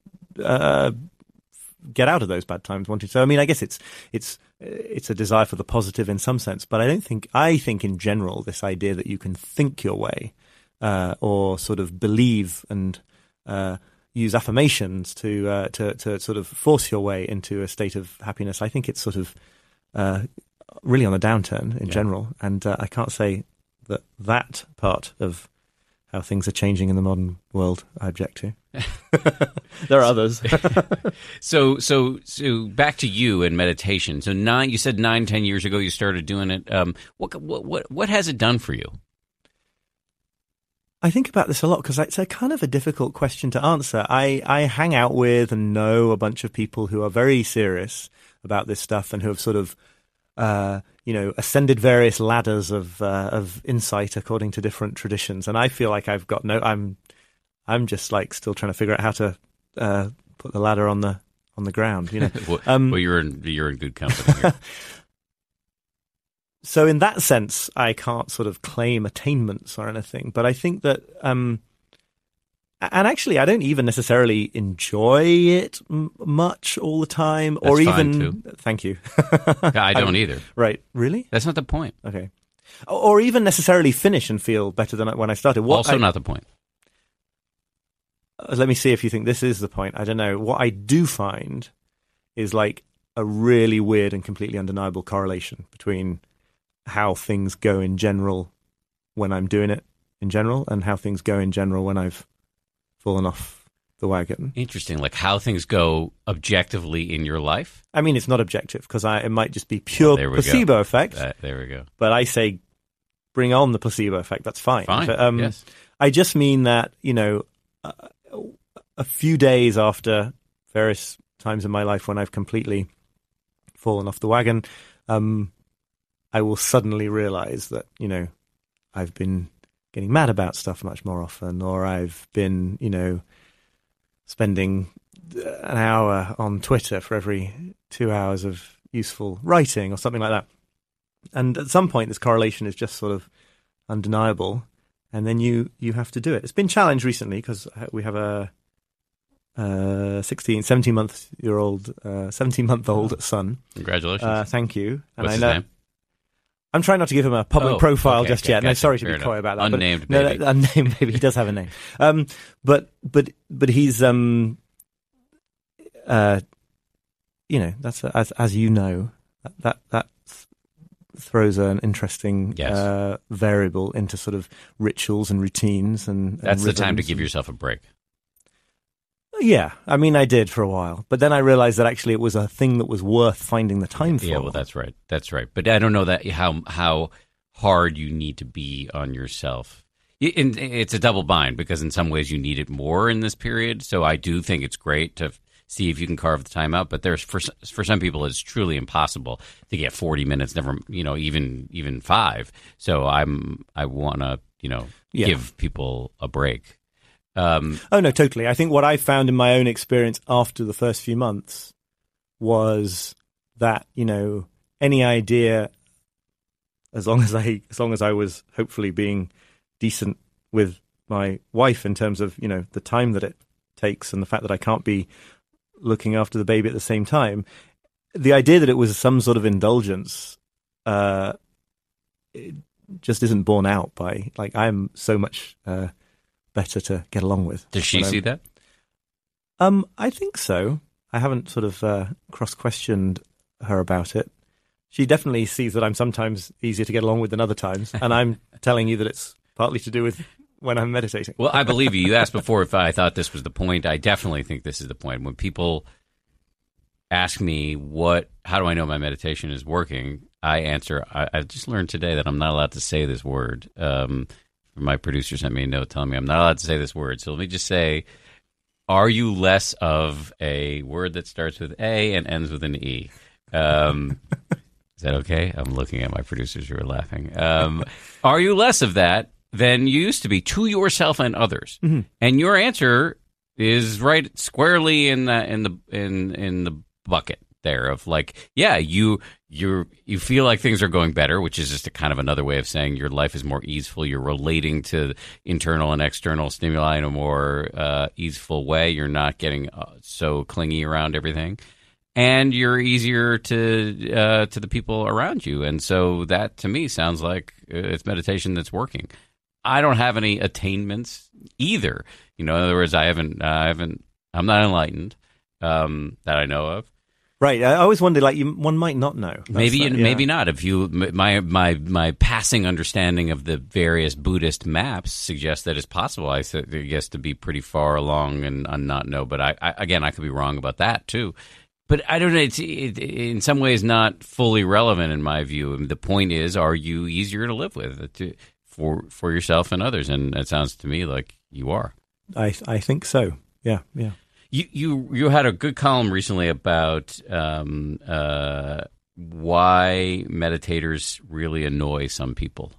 uh, get out of those bad times. Wanting so, I mean, I guess it's it's it's a desire for the positive in some sense, but I don't think I think in general this idea that you can think your way uh, or sort of believe and uh, use affirmations to uh, to to sort of force your way into a state of happiness. I think it's sort of uh, really on a downturn in yeah. general, and uh, I can't say that that part of how things are changing in the modern world I object to. There are others. so, so, so back to you and meditation. So nine, you said nine, ten years ago you started doing it. Um, what, what, what, what has it done for you? I think about this a lot because it's a kind of a difficult question to answer. I, I hang out with and know a bunch of people who are very serious about this stuff and who have sort of, uh, you know, ascended various ladders of uh, of insight according to different traditions. And I feel like I've got no, I'm, I'm just like still trying to figure out how to uh, put the ladder on the on the ground. You know, well, um, well, you're in you're in good company here. So in that sense, I can't sort of claim attainments or anything, but I think that, um, and actually, I don't even necessarily enjoy it m- much all the time, That's or fine even. Too. Thank you. I don't either. Right? Really? That's not the point. Okay. Or even necessarily finish and feel better than when I started. What also, I, not the point. Uh, let me see if you think this is the point. I don't know. What I do find is like a really weird and completely undeniable correlation between how things go in general when I'm doing it in general and how things go in general when I've fallen off the wagon. Interesting, like how things go objectively in your life? I mean, it's not objective because it might just be pure well, placebo go. effect. That, there we go. But I say bring on the placebo effect. That's fine. Fine, but, um, yes. I just mean that, you know, a, a few days after various times in my life when I've completely fallen off the wagon, um, I will suddenly realize that, you know, I've been getting mad about stuff much more often, or I've been, you know, spending an hour on Twitter for every two hours of useful writing or something like that. And at some point, this correlation is just sort of undeniable, and then you, you have to do it. It's been challenged recently because we have a uh, sixteen, seventeen-month-year-old, uh, seventeen-month-old son. Congratulations. Uh, thank you. And What's I his know, name? I'm trying not to give him a public oh, profile okay, just okay, yet. gotcha, No, sorry to be enough. coy about that. Unnamed but, baby. No, unnamed baby. He does have a name. Um, but but but he's um, uh, you know, that's as as you know, that that that's throws an interesting Yes. uh, variable into sort of rituals and routines. And, and That's the time to rhythms give and- yourself a break. Yeah, I mean, I did for a while, but then I realized that actually it was a thing that was worth finding the time for. Yeah, well, that's right. That's right. But I don't know that how how hard you need to be on yourself. Y- and It's a double bind because in some ways you need it more in this period. So I do think it's great to f- see if you can carve the time out. But there's for s- for some people it's truly impossible to get forty minutes, never you know even even five. So I'm I want to you know Yeah. give people a break. Um, Oh, no, totally. I think what I found in my own experience after the first few months was that, you know, any idea, as long as I, as long as I was hopefully being decent with my wife in terms of, you know, the time that it takes and the fact that I can't be looking after the baby at the same time, the idea that it was some sort of indulgence, uh, it just isn't borne out by, like, I'm so much, uh, better to get along with. does she when I'm- see that? Um, I think so. I haven't sort of uh, cross-questioned her about it. She definitely sees that I'm sometimes easier to get along with than other times, and I'm telling you that it's partly to do with when I'm meditating. Well, I believe you. You asked before if I thought this was the point. I definitely think this is the point. When people ask me what, how do I know my meditation is working, I answer. I, I just learned today that I'm not allowed to say this word. Um, my producer sent me a note telling me I'm not allowed to say this word. So let me just say, are you less of a word that starts with A and ends with an E? Um, is that okay? I'm looking at my producers who are laughing. Um, are you less of that than you used to be to yourself and others? Mm-hmm. And your answer is right squarely in the in the in in the bucket there of like, yeah, you you you feel like things are going better, which is just a kind of another way of saying your life is more easeful. You're relating to internal and external stimuli in a more uh, easeful way. You're not getting uh, so clingy around everything, and you're easier to uh, to the people around you. And so that to me sounds like uh, it's meditation that's working. I don't have any attainments either. You know, in other words, I haven't, uh, I haven't, I'm not enlightened um, that I know of. Right. I always wonder, like, you, one might not know. That's Maybe, that, yeah. maybe not. If you, my, my, my passing understanding of the various Buddhist maps suggests that it's possible. I th- I guess to be pretty far along and, and not know. But I, I, again, I could be wrong about that too. But I don't know. It's it, in some ways not fully relevant in my view. I mean, the point is, are you easier to live with to, for for yourself and others? And it sounds to me like you are. I I think so. Yeah, yeah. You you you had a good column recently about um, uh, why meditators really annoy some people.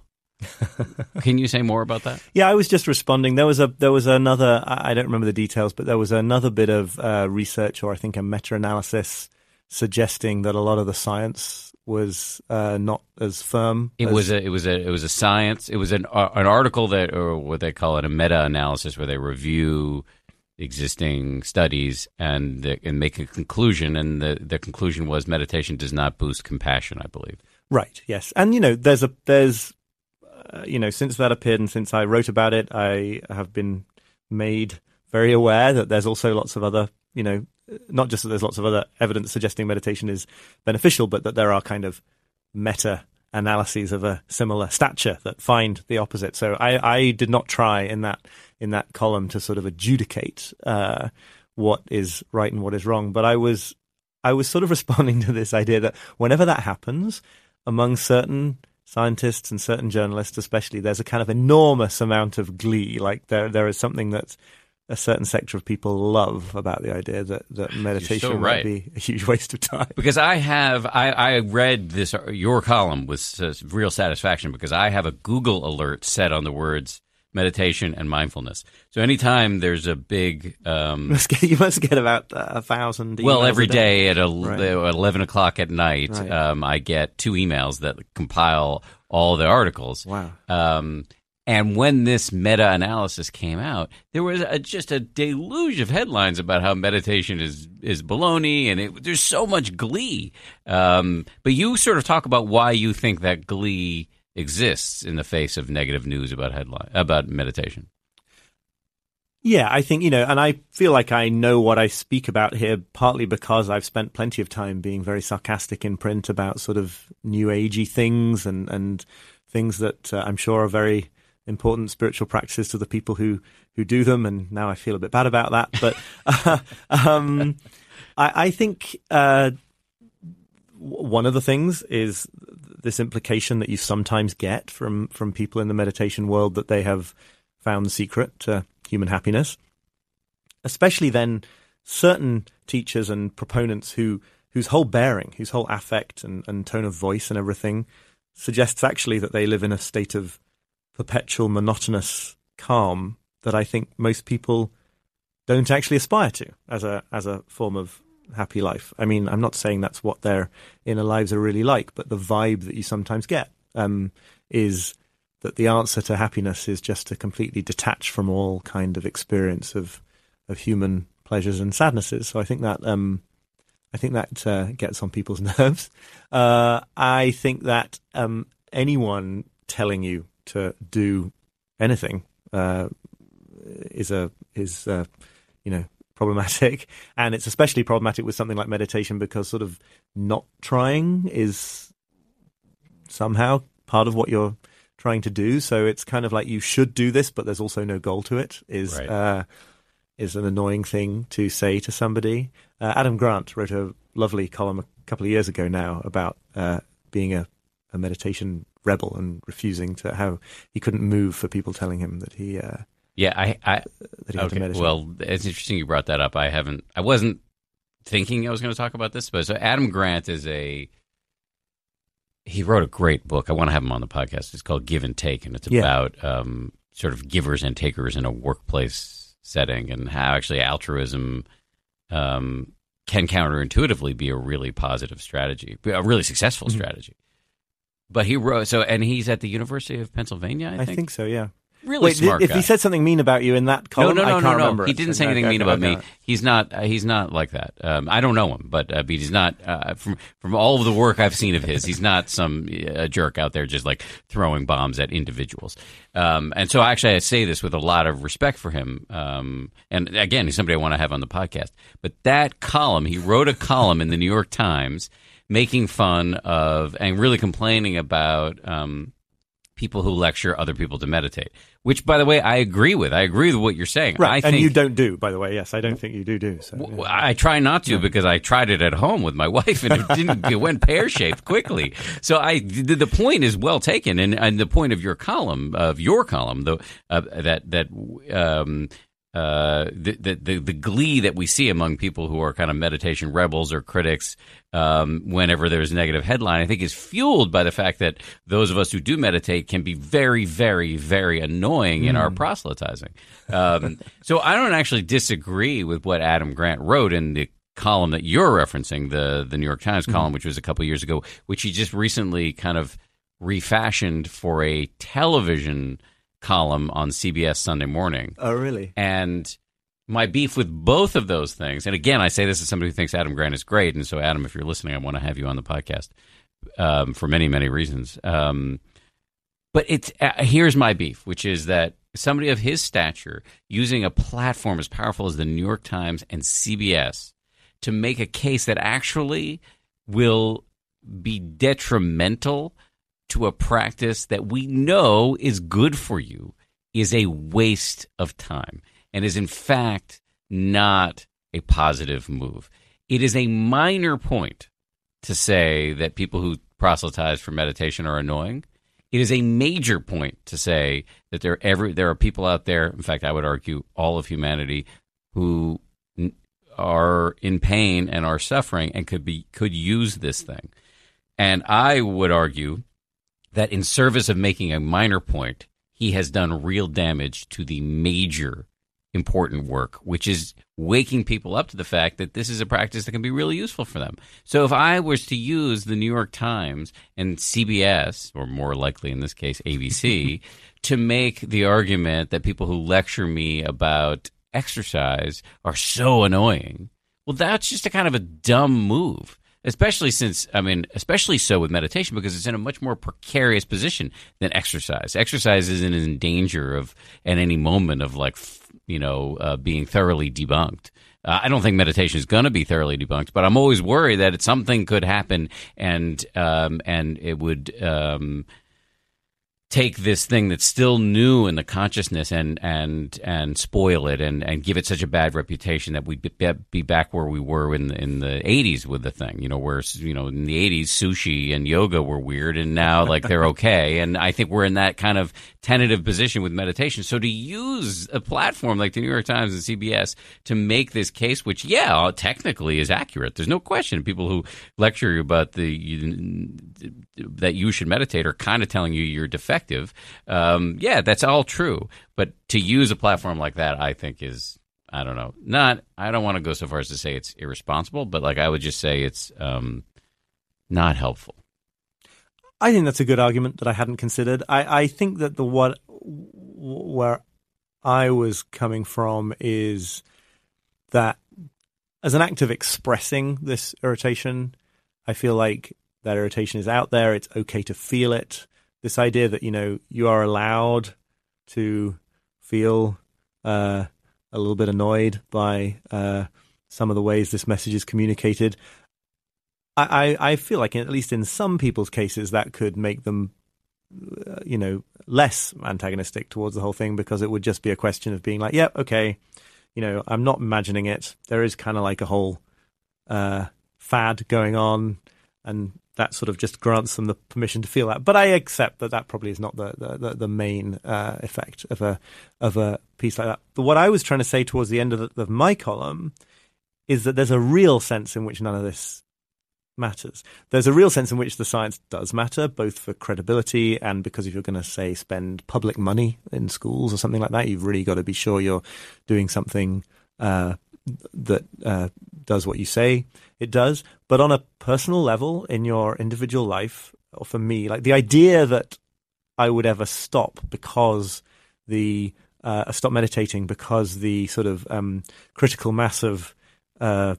Can you say more about that? Yeah, I was just responding. There was a there was another. I I don't remember the details, but there was another bit of uh, research, or I think a meta-analysis, suggesting that a lot of the science was uh, not as firm. It as, was a it was a it was a science. It was an uh, an article that, or what they call it, a meta-analysis, where they review existing studies and the, and make a conclusion. And the the conclusion was meditation does not boost compassion, I believe. Right. Yes, and you know, there's a there's uh, you know, since that appeared and since I wrote about it, I have been made very aware that there's also lots of other, you know, not just that there's lots of other evidence suggesting meditation is beneficial, but that there are kind of meta analyses of a similar stature that find the opposite. So I, I did not try in that in that column to sort of adjudicate uh, what is right and what is wrong, but I was I was sort of responding to this idea that whenever that happens among certain scientists and certain journalists especially, there's a kind of enormous amount of glee. Like there there is something that a certain sector of people love about the idea that, that meditation so might right. be a huge waste of time. Because I have, I, I read this your column with uh, real satisfaction because I have a Google alert set on the words meditation and mindfulness. So anytime there's a big, um, You must get, you must get about a thousand. well, emails every a day. day at a, Right. eleven o'clock at night, Right. um, I get two emails that compile all the articles. Wow. Um, And when this meta-analysis came out, there was a, just a deluge of headlines about how meditation is is baloney, and it, there's so much glee. Um, but you sort of talk about why you think that glee exists in the face of negative news about headline about meditation. Yeah, I think, you know, and I feel like I know what I speak about here, partly because I've spent plenty of time being very sarcastic in print about sort of new agey things and, and things that uh, I'm sure are very important spiritual practices to the people who, who do them. And now I feel a bit bad about that. But uh, um, I, I think uh, one of the things is this implication that you sometimes get from, from people in the meditation world that they have found the secret to human happiness, especially then certain teachers and proponents who whose whole bearing, whose whole affect and, and tone of voice and everything suggests actually that they live in a state of perpetual monotonous calm that I think most people don't actually aspire to as a as a form of happy life. I mean, I'm not saying that's what their inner lives are really like, but the vibe that you sometimes get um, is that the answer to happiness is just to completely detach from all kind of experience of of human pleasures and sadnesses. So I think that um, I think that uh, gets on people's nerves. Uh, I think that um, anyone telling you to do anything uh, is a is uh, you know problematic, and it's especially problematic with something like meditation because sort of not trying is somehow part of what you're trying to do. So it's kind of like you should do this, but there's also no goal to it, is right. uh, is an annoying thing to say to somebody. Uh, Adam Grant wrote a lovely column a couple of years ago now about uh, being a, a meditation rebel and refusing to, how he couldn't move for people telling him that he uh, yeah I, I that he had okay, to meditate. Well, it's interesting you brought that up. I haven't I wasn't thinking I was going to talk about this, but so Adam Grant is a He wrote a great book. I want to have him on the podcast. It's called Give and Take, and it's yeah. about um, sort of givers and takers in a workplace setting and how actually altruism um, can counterintuitively be a really positive strategy, a really successful mm-hmm. strategy. But he wrote, so, and he's at the University of Pennsylvania, I think. I think so, yeah. Really Wait, smart if guy. he said something mean about you in that column, no, no, no, I can't no, no. remember He it. didn't So say no, anything okay, mean okay, about okay. me. He's not. Uh, he's not like that. Um, I don't know him, but uh, he's not. Uh, from from all of the work I've seen of his, he's not some uh, jerk out there just like throwing bombs at individuals. Um, and so, actually, I say this with a lot of respect for him. Um, and again, he's somebody I want to have on the podcast. But that column, he wrote a column in the New York Times making fun of and really complaining about. Um, people who lecture other people to meditate, which, by the way, I agree with. I agree with what you're saying. Right, I and think, you don't do, by the way. Yes, I don't think you do do. So, w- yeah. I try not to yeah. because I tried it at home with my wife, and it didn't. It went pear-shaped quickly. So I, the, the point is well taken, and, and the point of your column, of your column, though, uh, that that um, uh, the, the the the glee that we see among people who are kind of meditation rebels or critics. Um, whenever there's a negative headline, I think is fueled by the fact that those of us who do meditate can be very, very, very annoying mm. in our proselytizing. Um, so I don't actually disagree with what Adam Grant wrote in the column that you're referencing, the, the New York Times mm. column, which was a couple of years ago, which he just recently kind of refashioned for a television column on C B S Sunday Morning. Oh, really? And my beef with both of those things, and again, I say this as somebody who thinks Adam Grant is great, and so Adam, if you're listening, I want to have you on the podcast um, for many, many reasons. Um, but it's uh, here's my beef, which is that somebody of his stature using a platform as powerful as the New York Times and C B S to make a case that actually will be detrimental to a practice that we know is good for you is a waste of time. And is in fact not a positive move. It is a minor point to say that people who proselytize for meditation are annoying. It is a major point to say that there are every there are people out there, in fact, I would argue all of humanity, who are in pain and are suffering and could be could use this thing. And I would argue that in service of making a minor point, he has done real damage to the major important work, which is waking people up to the fact that this is a practice that can be really useful for them. So if I was to use the New York Times and C B S, or more likely in this case A B C, to make the argument that people who lecture me about exercise are so annoying, well, that's just a kind of a dumb move. Especially since, I mean, especially so with meditation because it's in a much more precarious position than exercise. Exercise isn't in danger of, at any moment, of like f- you know, uh, being thoroughly debunked. Uh, I don't think meditation is going to be thoroughly debunked, but I'm always worried that it, something could happen and um, and it would um, take this thing that's still new in the consciousness and and and spoil it and, and give it such a bad reputation that we'd be, be back where we were in the, in the eighties with the thing, you know, where, you know, in the eighties, sushi and yoga were weird and now, like, they're okay. And I think we're in that kind of tentative position with meditation. So to use a platform like the New York Times and C B S to make this case, which, yeah, technically is accurate. There's no question. People who lecture you about the you, that you should meditate are kind of telling you you're defective. Um, yeah, that's all true. But to use a platform like that, I think is, I don't know, not, I don't want to go so far as to say it's irresponsible, but like I would just say it's um, not helpful. I think that's a good argument that I hadn't considered. I, I think that the what where I was coming from is that as an act of expressing this irritation, I feel like that irritation is out there. It's okay to feel it. This idea that, you know, you are allowed to feel uh, a little bit annoyed by uh, some of the ways this message is communicated. I, I, I feel like, in, at least in some people's cases, that could make them, uh, you know, less antagonistic towards the whole thing, because it would just be a question of being like, yep, yeah, okay, you know, I'm not imagining it. There is kind of like a whole uh, fad going on, and that sort of just grants them the permission to feel that. But I accept that that probably is not the the, the main uh, effect of a of a piece like that. But what I was trying to say towards the end of, the, of my column is that there's a real sense in which none of this matters. There's a real sense in which the science does matter, both for credibility and because if you're going to, say, spend public money in schools or something like that, you've really got to be sure you're doing something uh, that uh, does what you say it does. But on a personal level, in your individual life, or for me, like the idea that I would ever stop because the uh, stop meditating because the sort of um, critical mass of uh,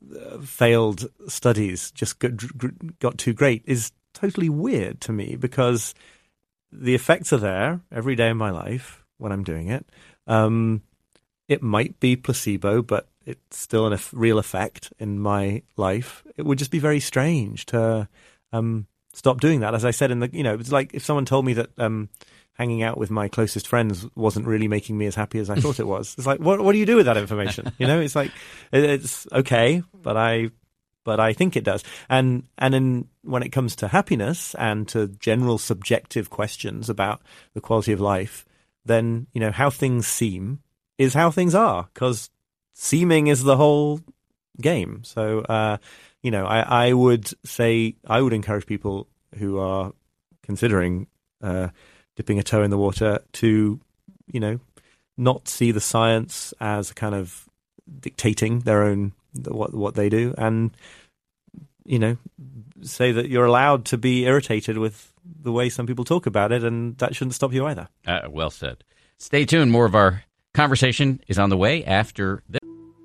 failed studies just got, got too great is totally weird to me, because the effects are there every day in my life when I'm doing it. Um, it might be placebo, but it's still a real effect in my life. It would just be very strange to um, stop doing that. As I said in the, you know, it's like if someone told me that um, hanging out with my closest friends wasn't really making me as happy as I thought it was. It's like, what what do you do with that information? You know, it's like, it's okay, but I, but I think it does. And and in when it comes to happiness and to general subjective questions about the quality of life, then, you know, how things seem is how things are, because seeming is the whole game. So, uh, you know, I, I would say, I would encourage people who are considering uh, dipping a toe in the water to, you know, not see the science as kind of dictating their own, what what they do, and, you know, say that you're allowed to be irritated with the way some people talk about it, and that shouldn't stop you either. Uh, well said. Stay tuned. More of our conversation is on the way after this.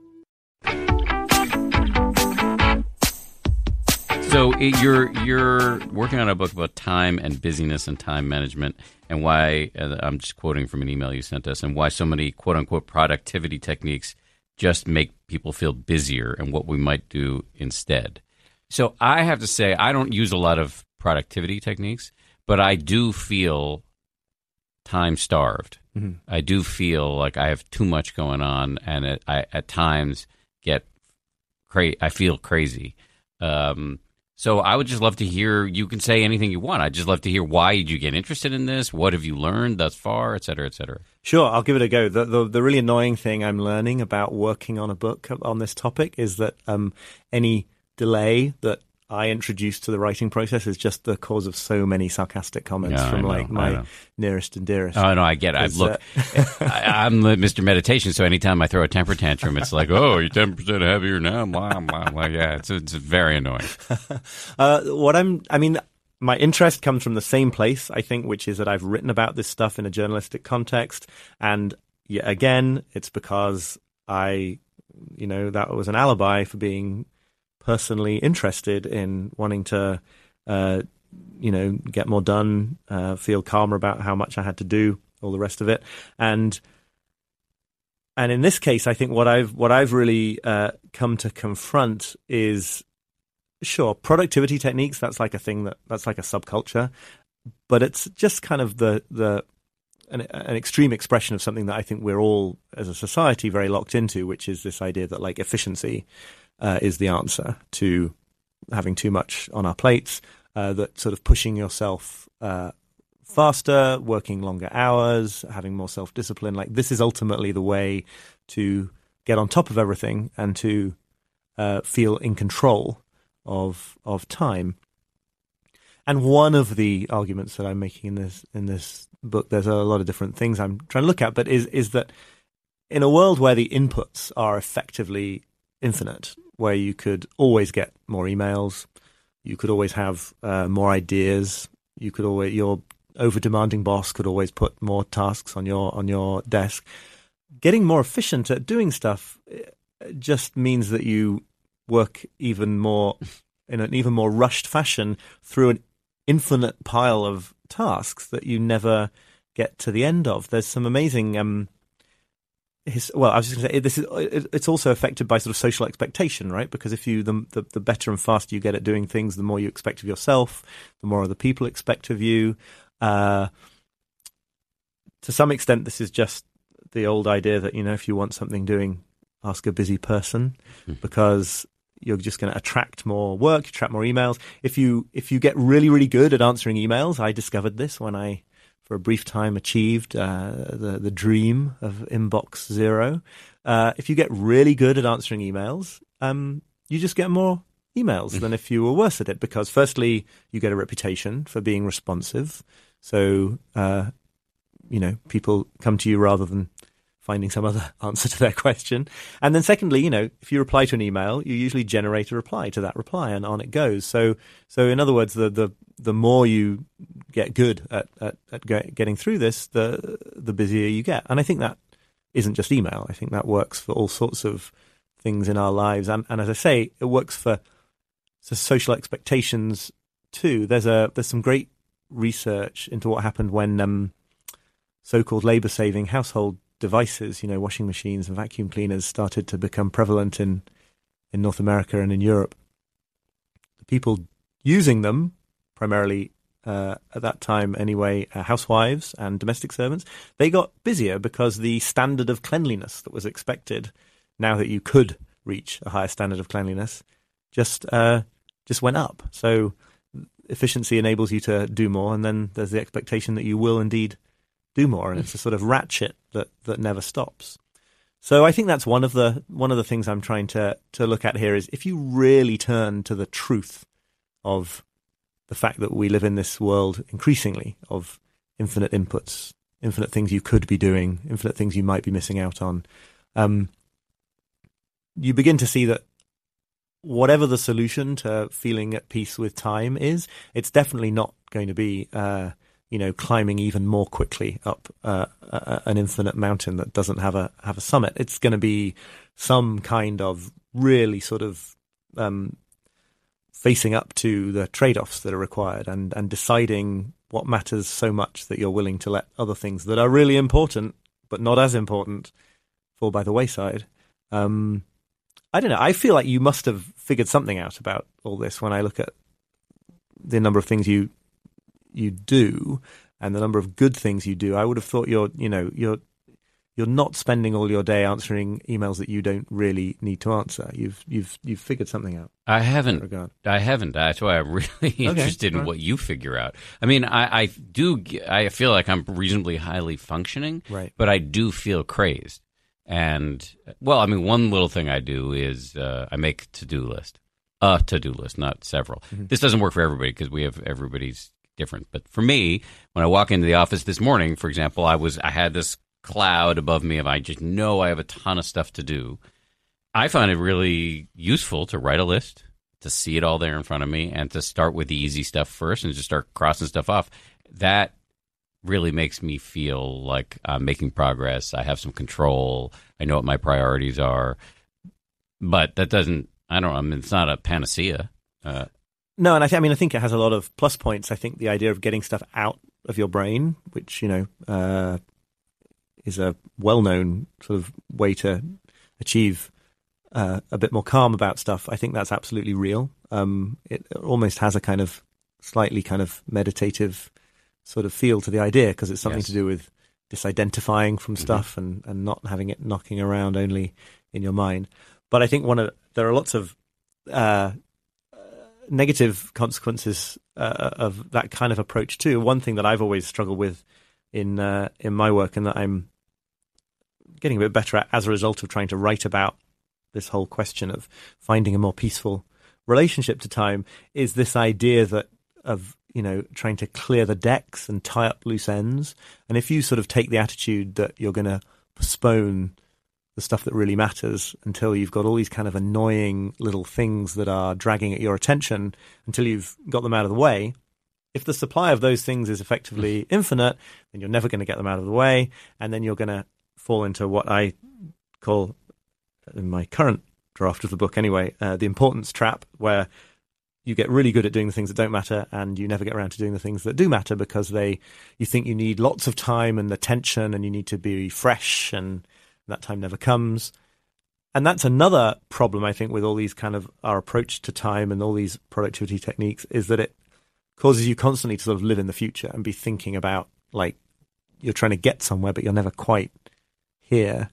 So it, you're you're working on a book about time and busyness and time management, and why, uh, I'm just quoting from an email you sent us, and why so many quote-unquote productivity techniques just make people feel busier, and what we might do instead. So I have to say, I don't use a lot of productivity techniques, but I do feel time-starved. Mm-hmm. I do feel like I have too much going on, and it, I at times get cra- I feel crazy. Um, so I would just love to hear, you can say anything you want. I'd just love to hear, why did you get interested in this? What have you learned thus far, et cetera, et cetera? Sure, I'll give it a go. The, the, the really annoying thing I'm learning about working on a book on this topic is that um, any delay that I introduced to the writing process is just the cause of so many sarcastic comments yeah, from know, like my nearest and dearest. Oh no, I get it. I look, uh, I, I'm Mister Meditation, so anytime I throw a temper tantrum, it's like, oh, you're ten percent heavier now. Blah, blah, blah. Yeah, it's it's very annoying. uh, what I'm, I mean, my interest comes from the same place, I think, which is that I've written about this stuff in a journalistic context, and yeah, again, it's because I, you know, that was an alibi for being personally interested in wanting to, uh, you know, get more done, uh, feel calmer about how much I had to do, all the rest of it. And and in this case, I think what I've what I've really uh, come to confront is, sure, productivity techniques. That's like a thing that that's like a subculture, but it's just kind of the the an, an extreme expression of something that I think we're all as a society very locked into, which is this idea that like efficiency uh, is the answer to having too much on our plates. Uh, that sort of pushing yourself uh, faster, working longer hours, having more self-discipline, like this is ultimately the way to get on top of everything and to uh, feel in control of of time. And one of the arguments that I'm making in this in this book, there's a lot of different things I'm trying to look at, but is is that in a world where the inputs are effectively infinite, where you could always get more emails, you could always have uh, more ideas. You could always your over-demanding boss could always put more tasks on your on your desk. Getting more efficient at doing stuff just means that you work even more in an even more rushed fashion through an infinite pile of tasks that you never get to the end of. There's some amazing. Um, His, well, I was just going to say this is. It's also affected by sort of social expectation, right? Because if you the, the the better and faster you get at doing things, the more you expect of yourself, the more other people expect of you. Uh, to some extent, this is just the old idea that, you know, if you want something doing, ask a busy person, mm. because you're just going to attract more work, attract more emails. If you if you get really really good at answering emails, I discovered this when I, for a brief time, achieved uh, the the dream of Inbox Zero. Uh, if you get really good at answering emails, um, you just get more emails than if you were worse at it. Because firstly, you get a reputation for being responsive, so uh, you know people come to you rather than finding some other answer to their question. And then secondly, you know, if you reply to an email, you usually generate a reply to that reply, and on it goes. So, so in other words, the the the more you get good at, at, at getting through this, the the busier you get. And I think that isn't just email. I think that works for all sorts of things in our lives. And, and as I say, it works for so social expectations too. There's a there's some great research into what happened when um, so-called labor-saving household devices, you know, washing machines and vacuum cleaners started to become prevalent in, in North America and in Europe. The people using them, primarily uh, at that time anyway, uh, housewives and domestic servants, they got busier because the standard of cleanliness that was expected, now that you could reach a higher standard of cleanliness, just uh, just went up. So efficiency enables you to do more, and then there's the expectation that you will indeed do more, and it's a sort of ratchet that, that never stops. So I think that's one of the one of the things I'm trying to to look at here is if you really turn to the truth of the fact that we live in this world increasingly of infinite inputs, infinite things you could be doing, infinite things you might be missing out on, um, you begin to see that whatever the solution to feeling at peace with time is, it's definitely not going to be uh, you know, climbing even more quickly up uh, a, an infinite mountain that doesn't have a have a summit. It's going to be some kind of really sort of um, facing up to the trade-offs that are required and, and deciding what matters so much that you're willing to let other things that are really important but not as important fall by the wayside. Um, I don't know. I feel like you must have figured something out about all this when I look at the number of things you you do and the number of good things you do. I would have thought you're, you know, you're you're not spending all your day answering emails that you don't really need to answer. You've you've you've figured something out. I haven't. I haven't. That's why I'm really okay. interested in right. what you figure out. I mean, I, I do. I feel like I'm reasonably highly functioning, right? But I do feel crazed. And well, I mean, one little thing I do is uh, I make a to-do list. A to-do list, not several. Mm-hmm. This doesn't work for everybody because we have everybody's different. But for me, when I walk into the office this morning, for example, I was I had this cloud above me of I just know I have a ton of stuff to do. I find it really useful to write a list, to see it all there in front of me, and to start with the easy stuff first and just start crossing stuff off. That really makes me feel like I'm making progress. I have some control. I know what my priorities are. But that doesn't, I don't know, I mean, it's not a panacea. Uh, no, and I, th- I mean, I think it has a lot of plus points. I think the idea of getting stuff out of your brain, which, you know, uh, is a well-known sort of way to achieve uh, a bit more calm about stuff. I think that's absolutely real. Um, it almost has a kind of slightly kind of meditative sort of feel to the idea, because it's something Yes. to do with disidentifying from Mhm. stuff and, and not having it knocking around only in your mind. But I think one of there are lots of uh, negative consequences uh, of that kind of approach too. One thing that I've always struggled with in uh, in my work, and that I'm getting a bit better at as a result of trying to write about this whole question of finding a more peaceful relationship to time, is this idea that of you know trying to clear the decks and tie up loose ends. And if you sort of take the attitude that you're going to postpone the stuff that really matters until you've got all these kind of annoying little things that are dragging at your attention until you've got them out of the way, if the supply of those things is effectively infinite, then you're never going to get them out of the way, and then you're going to fall into what I call, in my current draft of the book anyway, uh, the importance trap, where you get really good at doing the things that don't matter and you never get around to doing the things that do matter, because they you think you need lots of time and attention and you need to be fresh, and that time never comes. And that's another problem, I think, with all these kind of our approach to time and all these productivity techniques, is that it causes you constantly to sort of live in the future and be thinking about, like, you're trying to get somewhere, but you're never quite here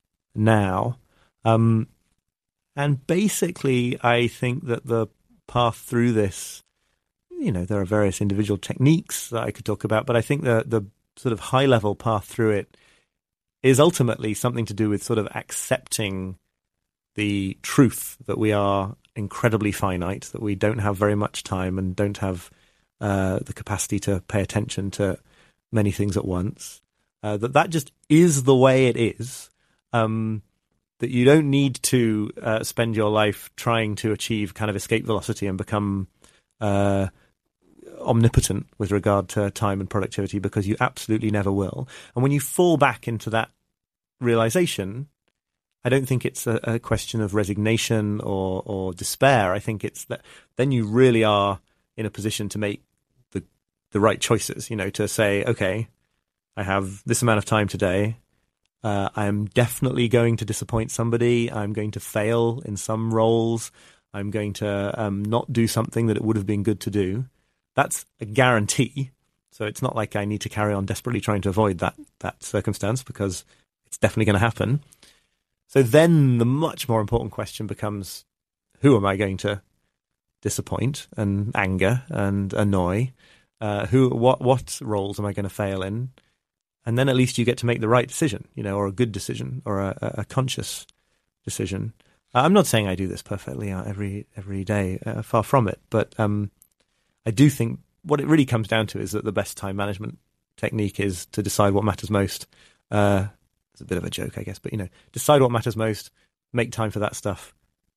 now. Um, and basically, I think that the path through this, you know, there are various individual techniques that I could talk about, but I think the the sort of high level path through it is ultimately something to do with sort of accepting the truth that we are incredibly finite, that we don't have very much time and don't have uh, the capacity to pay attention to many things at once, uh, that that just is the way it is, um, that you don't need to uh, spend your life trying to achieve kind of escape velocity and become uh, omnipotent with regard to time and productivity, because you absolutely never will. And when you fall back into that realization, I don't think it's a, a question of resignation or, or despair. I think it's that then you really are in a position to make the the right choices, you know, to say, okay, I have this amount of time today. Uh, I'm definitely going to disappoint somebody. I'm going to fail in some roles. I'm going to um, not do something that it would have been good to do. That's a guarantee. So it's not like I need to carry on desperately trying to avoid that that circumstance, because it's definitely going to happen. So then the much more important question becomes, who am I going to disappoint and anger and annoy? Uh, who, what, what roles am I going to fail in? And then at least you get to make the right decision, you know, or a good decision, or a, a conscious decision. I'm not saying I do this perfectly every every day, uh, far from it. But um, I do think what it really comes down to is that the best time management technique is to decide what matters most. Uh, it's a bit of a joke, I guess, but, you know, decide what matters most, make time for that stuff.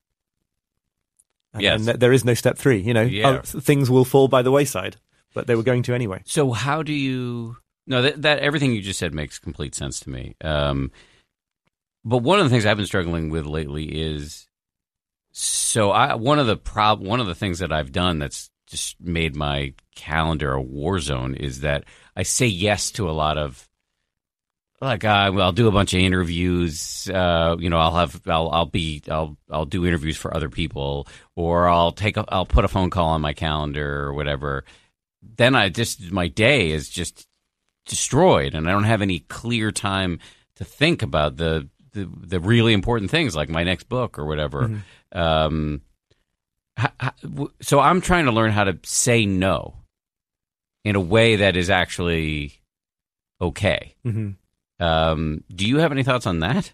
And, Yes. and th- there is no step three, you know, Yeah. oh, things will fall by the wayside, but they were going to anyway. So how do you? No, that, that everything you just said makes complete sense to me. Um, but one of the things I've been struggling with lately is, so I one of the prob one of the things that I've done that's just made my calendar a war zone is that I say yes to a lot of, like, uh, well, I'll do a bunch of interviews. Uh, you know, I'll have, I'll, I'll be, I'll, I'll do interviews for other people, or I'll take, a, I'll put a phone call on my calendar or whatever. Then I just, my day is just destroyed, and I don't have any clear time to think about the, the, the really important things, like my next book or whatever. Mm-hmm. Um, how, how, so I'm trying to learn how to say no in a way that is actually okay. Mm-hmm. Um, do you have any thoughts on that?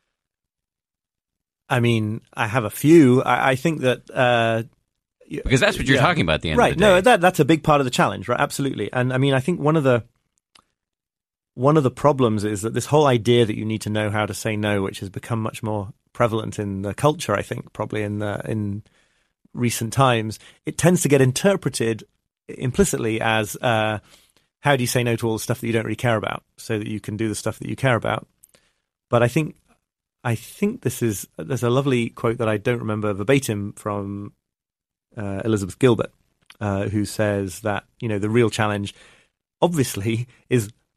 I mean, I have a few. I, I think that uh, because that's what you're yeah. talking about at the end right. of the day. No, that that's a big part of the challenge, right? Absolutely. And I mean, I think one of the one of the problems is that this whole idea that you need to know how to say no, which has become much more prevalent in the culture, I think, probably in the, in recent times, it tends to get interpreted implicitly as uh, how do you say no to all the stuff that you don't really care about, so that you can do the stuff that you care about. But I think I think this is there's a lovely quote that I don't remember verbatim from uh, Elizabeth Gilbert, uh, who says that, you know, the real challenge, obviously, is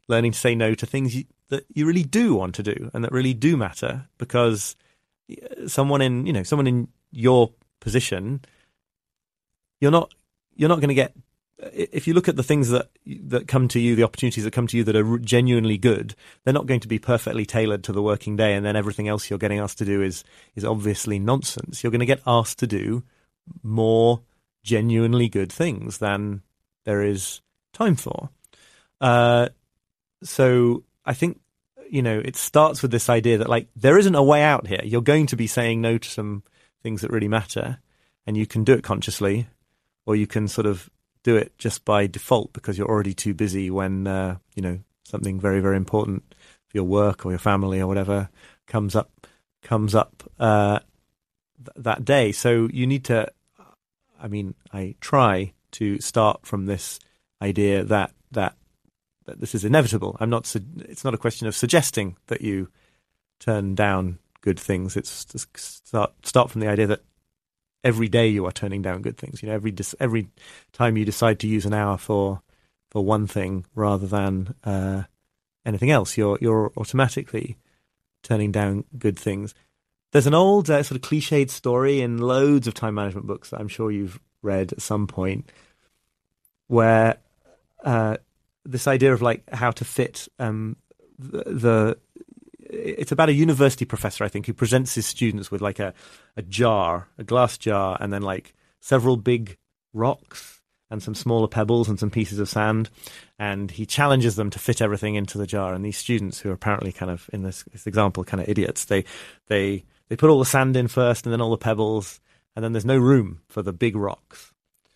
learning to say no to things you, that you really do want to do and that really do matter, because someone in, you know, someone in your position, you're not, you're not going to get, if you look at the things that that come to you, the opportunities that come to you that are genuinely good, they're not going to be perfectly tailored to the working day, and then everything else you're getting asked to do is is obviously nonsense. You're going to get asked to do more genuinely good things than there is time for. Uh, so I think, you know, it starts with this idea that, like, there isn't a way out here. You're going to be saying no to some things that really matter, and you can do it consciously, or you can sort of do it just by default because you're already too busy when, uh, you know, something very, very important for your work or your family or whatever comes up, comes up uh, th- that day. So you need to, I mean, I try to start from this idea that, that, that this is inevitable. I'm not, su- it's not a question of suggesting that you turn down good things. It's to start, start from the idea that every day you are turning down good things. You know, every every time you decide to use an hour for for one thing rather than uh, anything else, you're you're automatically turning down good things. There's an old uh, sort of cliched story in loads of time management books that I'm sure you've read at some point, where uh, this idea of like how to fit um, the, the it's about a university professor, I think, who presents his students with like a, a jar, a glass jar, and then like several big rocks and some smaller pebbles and some pieces of sand. And he challenges them to fit everything into the jar. And these students, who are apparently kind of, in this, this example, kind of idiots, they, they, they put all the sand in first and then all the pebbles, and then there's no room for the big rocks.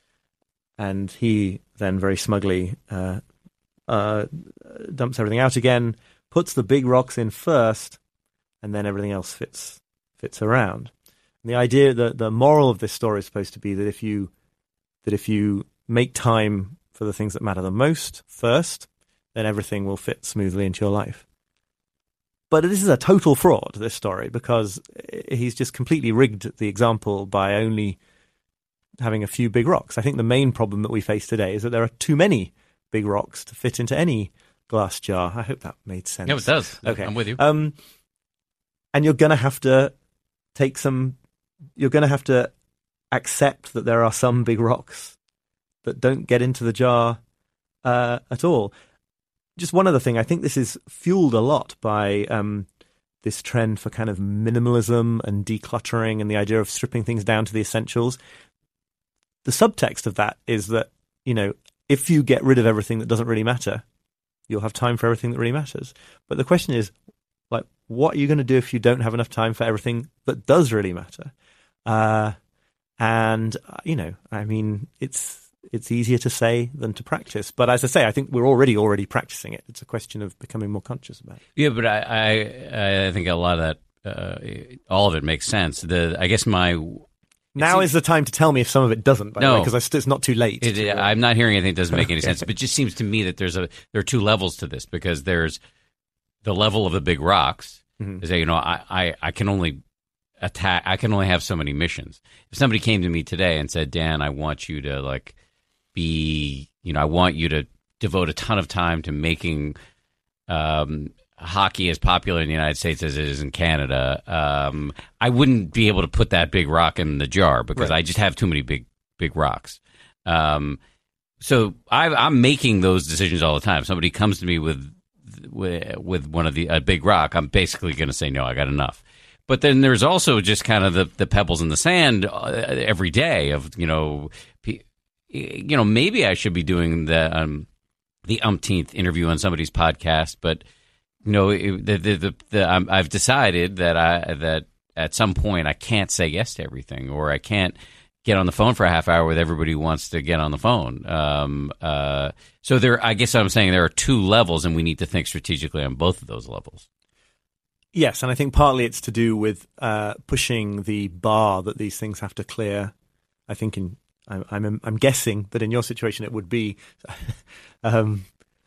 And he then very smugly uh, uh, dumps everything out again, puts the big rocks in first, and then everything else fits fits around. And the idea, the the moral of this story is supposed to be that if you that if you make time for the things that matter the most first, then everything will fit smoothly into your life. But this is a total fraud, this story, because he's just completely rigged the example by only having a few big rocks. I think the main problem that we face today is that there are too many big rocks to fit into any glass jar. I hope that made sense. Yeah, it does. Okay. I'm with you. Um, and you're going to have to take some, you're going to have to accept that there are some big rocks that don't get into the jar uh, at all. Just one other thing, I think this is fueled a lot by um, this trend for kind of minimalism and decluttering and the idea of stripping things down to the essentials. The subtext of that is that, you know, if you get rid of everything that doesn't really matter, you'll have time for everything that really matters. But the question is, like, what are you going to do if you don't have enough time for everything that does really matter? Uh, and, uh, you know, I mean, it's it's easier to say than to practice. But as I say, I think we're already already practicing it. It's a question of becoming more conscious about it. Yeah, but I I, I think a lot of that, uh, all of it makes sense. The I guess my... Now is the time to tell me if some of it doesn't, by no, the way, because it's not too late. It, to, uh, I'm not hearing anything that doesn't make any sense. But it just seems to me that there's a there are two levels to this, because there's the level of the big rocks. Mm-hmm. Is that, you know, I, I, I can only attack, I can only have so many missions. If somebody came to me today and said, Dan, I want you to like be, you know, I want you to devote a ton of time to making um, hockey as popular in the United States as it is in Canada, um, I wouldn't be able to put that big rock in the jar because right. I just have too many big, big rocks. Um, so I, I'm making those decisions all the time. Somebody comes to me with, with, with one of the, a big rock, I'm basically going to say, no, I got enough. But then there's also just kind of the, the pebbles in the sand every day of, you know, you know, maybe I should be doing the, um, the umpteenth interview on somebody's podcast, but you know, the, the, the, the, I'm, I've decided that I that at some point I can't say yes to everything, or I can't get on the phone for a half hour with everybody who wants to get on the phone. Um, uh, so there, I guess I'm saying there are two levels, and we need to think strategically on both of those levels. Yes, and I think partly it's to do with uh, pushing the bar that these things have to clear. I think in I'm I'm, I'm guessing that in your situation it would be um,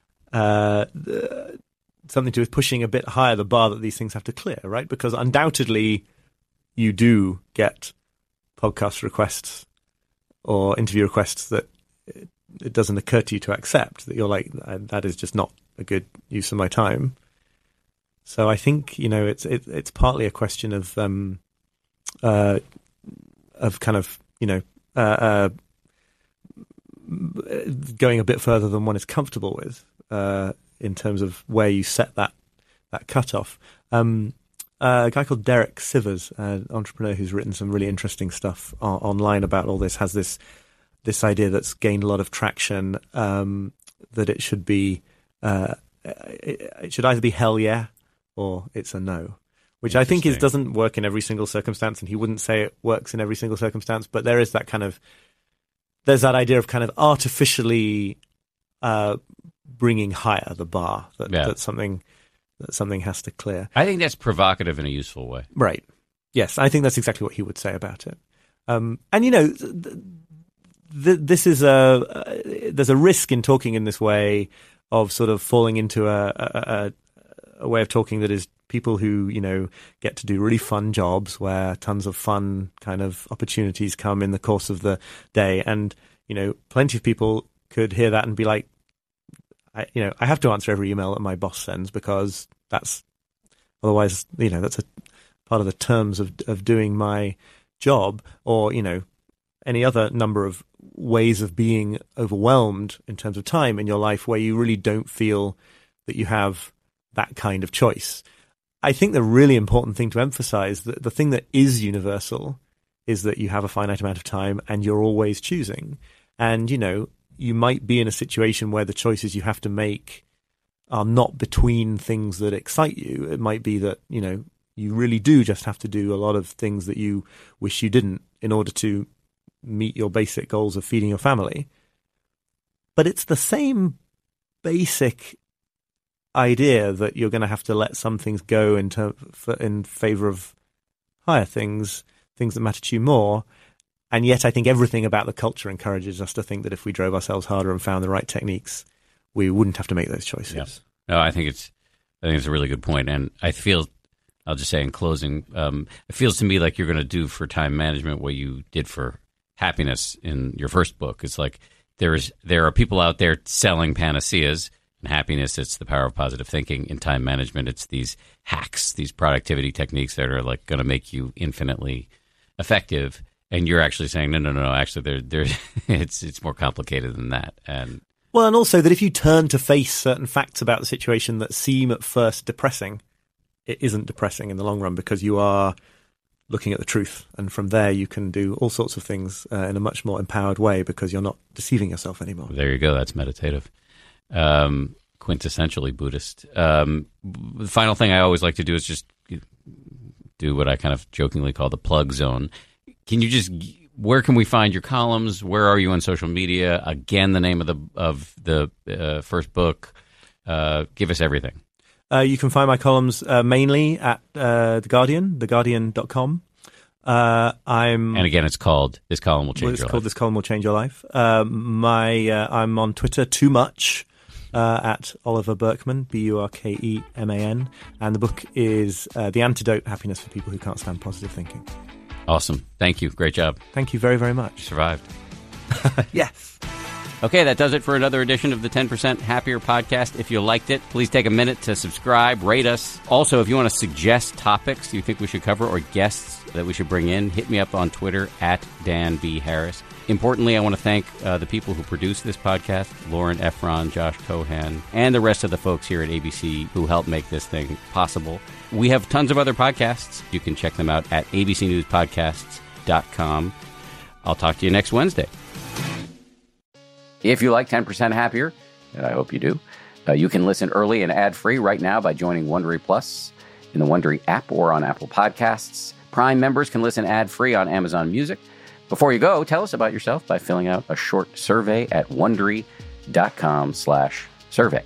uh, something to do with pushing a bit higher the bar that these things have to clear, right? Because undoubtedly you do get podcast requests or interview requests that it, it doesn't occur to you to accept, that you're like, that is just not a good use of my time. So I think, you know, it's it, it's partly a question of um, uh, of kind of, you know, uh, uh, going a bit further than one is comfortable with uh, in terms of where you set that that cutoff. Um, uh, a guy called Derek Sivers, an entrepreneur who's written some really interesting stuff o- online about all this, has this this idea that's gained a lot of traction, um, that it should be uh, it, it should either be hell yeah or it's a no, which I think is doesn't work in every single circumstance, and he wouldn't say it works in every single circumstance, but there is that kind of there's that idea of kind of artificially uh, bringing higher the bar that, yeah. that something that something has to clear. I think that's provocative in a useful way. Right. Yes, I think that's exactly what he would say about it. Um, and you know, th- th- this is a uh, there's a risk in talking in this way of sort of falling into a, a, a a way of talking that is people who, you know, get to do really fun jobs where tons of fun kind of opportunities come in the course of the day. And, you know, plenty of people could hear that and be like, I, you know, I have to answer every email that my boss sends because that's otherwise, you know, that's a part of the terms of, of doing my job, or, you know, any other number of ways of being overwhelmed in terms of time in your life where you really don't feel that you have that kind of choice. I think the really important thing to emphasize, that the thing that is universal, is that you have a finite amount of time and you're always choosing. And, you know, you might be in a situation where the choices you have to make are not between things that excite you. It might be that, you know, you really do just have to do a lot of things that you wish you didn't in order to meet your basic goals of feeding your family. But it's the same basic idea that you're going to have to let some things go in ter- for, in favor of higher things, things that matter to you more. And yet I think everything about the culture encourages us to think that if we drove ourselves harder and found the right techniques, we wouldn't have to make those choices. Yes. No, I think it's I think it's a really good point. And I feel, I'll just say in closing, um, it feels to me like you're going to do for time management what you did for happiness in your first book. It's like there's there are people out there selling panaceas. In happiness, it's the power of positive thinking. In time management, it's these hacks, these productivity techniques that are like going to make you infinitely effective. And you're actually saying, no, no, no, no. Actually, there, there, it's it's more complicated than that. And well, and also that if you turn to face certain facts about the situation that seem at first depressing, it isn't depressing in the long run because you are looking at the truth, and from there you can do all sorts of things uh, in a much more empowered way because you're not deceiving yourself anymore. There you go. That's meditative. Um, quintessentially Buddhist. Um, the final thing I always like to do is just do what I kind of jokingly call the plug zone. Can you just, where can we find your columns? Where are you on social media? Again, the name of the of the uh, first book. Uh, give us everything. Uh, you can find my columns uh, mainly at uh, The Guardian, the guardian dot com. Uh, I'm and again, it's called This Column Will Change well, it's Your called Life. This Column Will Change Your Life. Uh, my uh, I'm on Twitter too much. Uh, at Oliver Burkeman, B U R K E M A N. And the book is uh, The Antidote: Happiness for People Who Can't Stand Positive Thinking. Awesome. Thank you. Great job. Thank you very, very much. You survived. Yes. Okay, that does it for another edition of the ten percent Happier podcast. If you liked it, please take a minute to subscribe, rate us. Also, if you want to suggest topics you think we should cover or guests that we should bring in, hit me up on Twitter at Dan B. Harris. Importantly, I want to thank uh, the people who produce this podcast, Lauren Efron, Josh Cohan, and the rest of the folks here at A B C who helped make this thing possible. We have tons of other podcasts. You can check them out at a b c news podcasts dot com. I'll talk to you next Wednesday. If you like ten percent Happier, and I hope you do, uh, you can listen early and ad-free right now by joining Wondery Plus in the Wondery app or on Apple Podcasts. Prime members can listen ad-free on Amazon Music. Before you go, tell us about yourself by filling out a short survey at wondery dot com slash survey.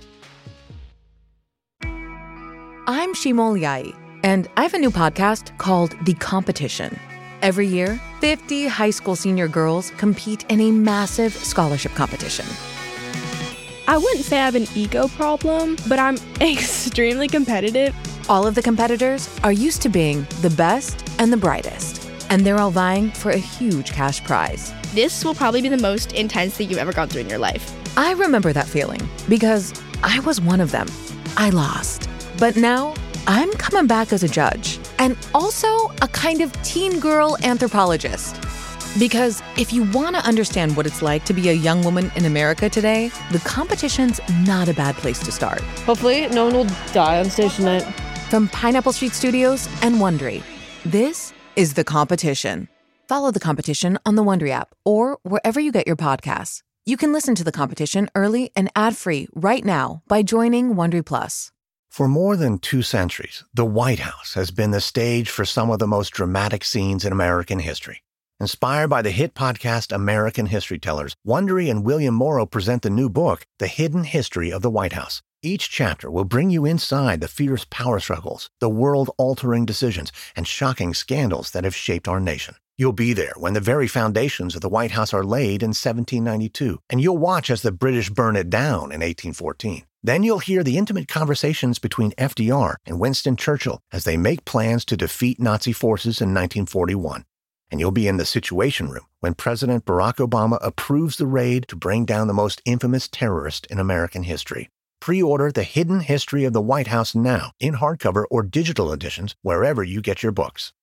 I'm Shimol Yai, and I have a new podcast called The Competition. Every year, fifty high school senior girls compete in a massive scholarship competition. I wouldn't say I have an ego problem, but I'm extremely competitive. All of the competitors are used to being the best and the brightest, and they're all vying for a huge cash prize. This will probably be the most intense thing you've ever gone through in your life. I remember that feeling because I was one of them. I lost. But now I'm coming back as a judge and also a kind of teen girl anthropologist. Because if you want to understand what it's like to be a young woman in America today, The Competition's not a bad place to start. Hopefully, no one will die on stage tonight. From Pineapple Street Studios and Wondery, this is The Competition. Follow The Competition on the Wondery app or wherever you get your podcasts. You can listen to The Competition early and ad-free right now by joining Wondery Plus. For more than two centuries, the White House has been the stage for some of the most dramatic scenes in American history. Inspired by the hit podcast American History Tellers, Wondery and William Morrow present the new book, The Hidden History of the White House. Each chapter will bring you inside the fierce power struggles, the world-altering decisions, and shocking scandals that have shaped our nation. You'll be there when the very foundations of the White House are laid in seventeen ninety-two, and you'll watch as the British burn it down in eighteen fourteen. Then you'll hear the intimate conversations between F D R and Winston Churchill as they make plans to defeat Nazi forces in nineteen forty-one. And you'll be in the Situation Room when President Barack Obama approves the raid to bring down the most infamous terrorist in American history. Pre-order The Hidden History of the White House now in hardcover or digital editions wherever you get your books.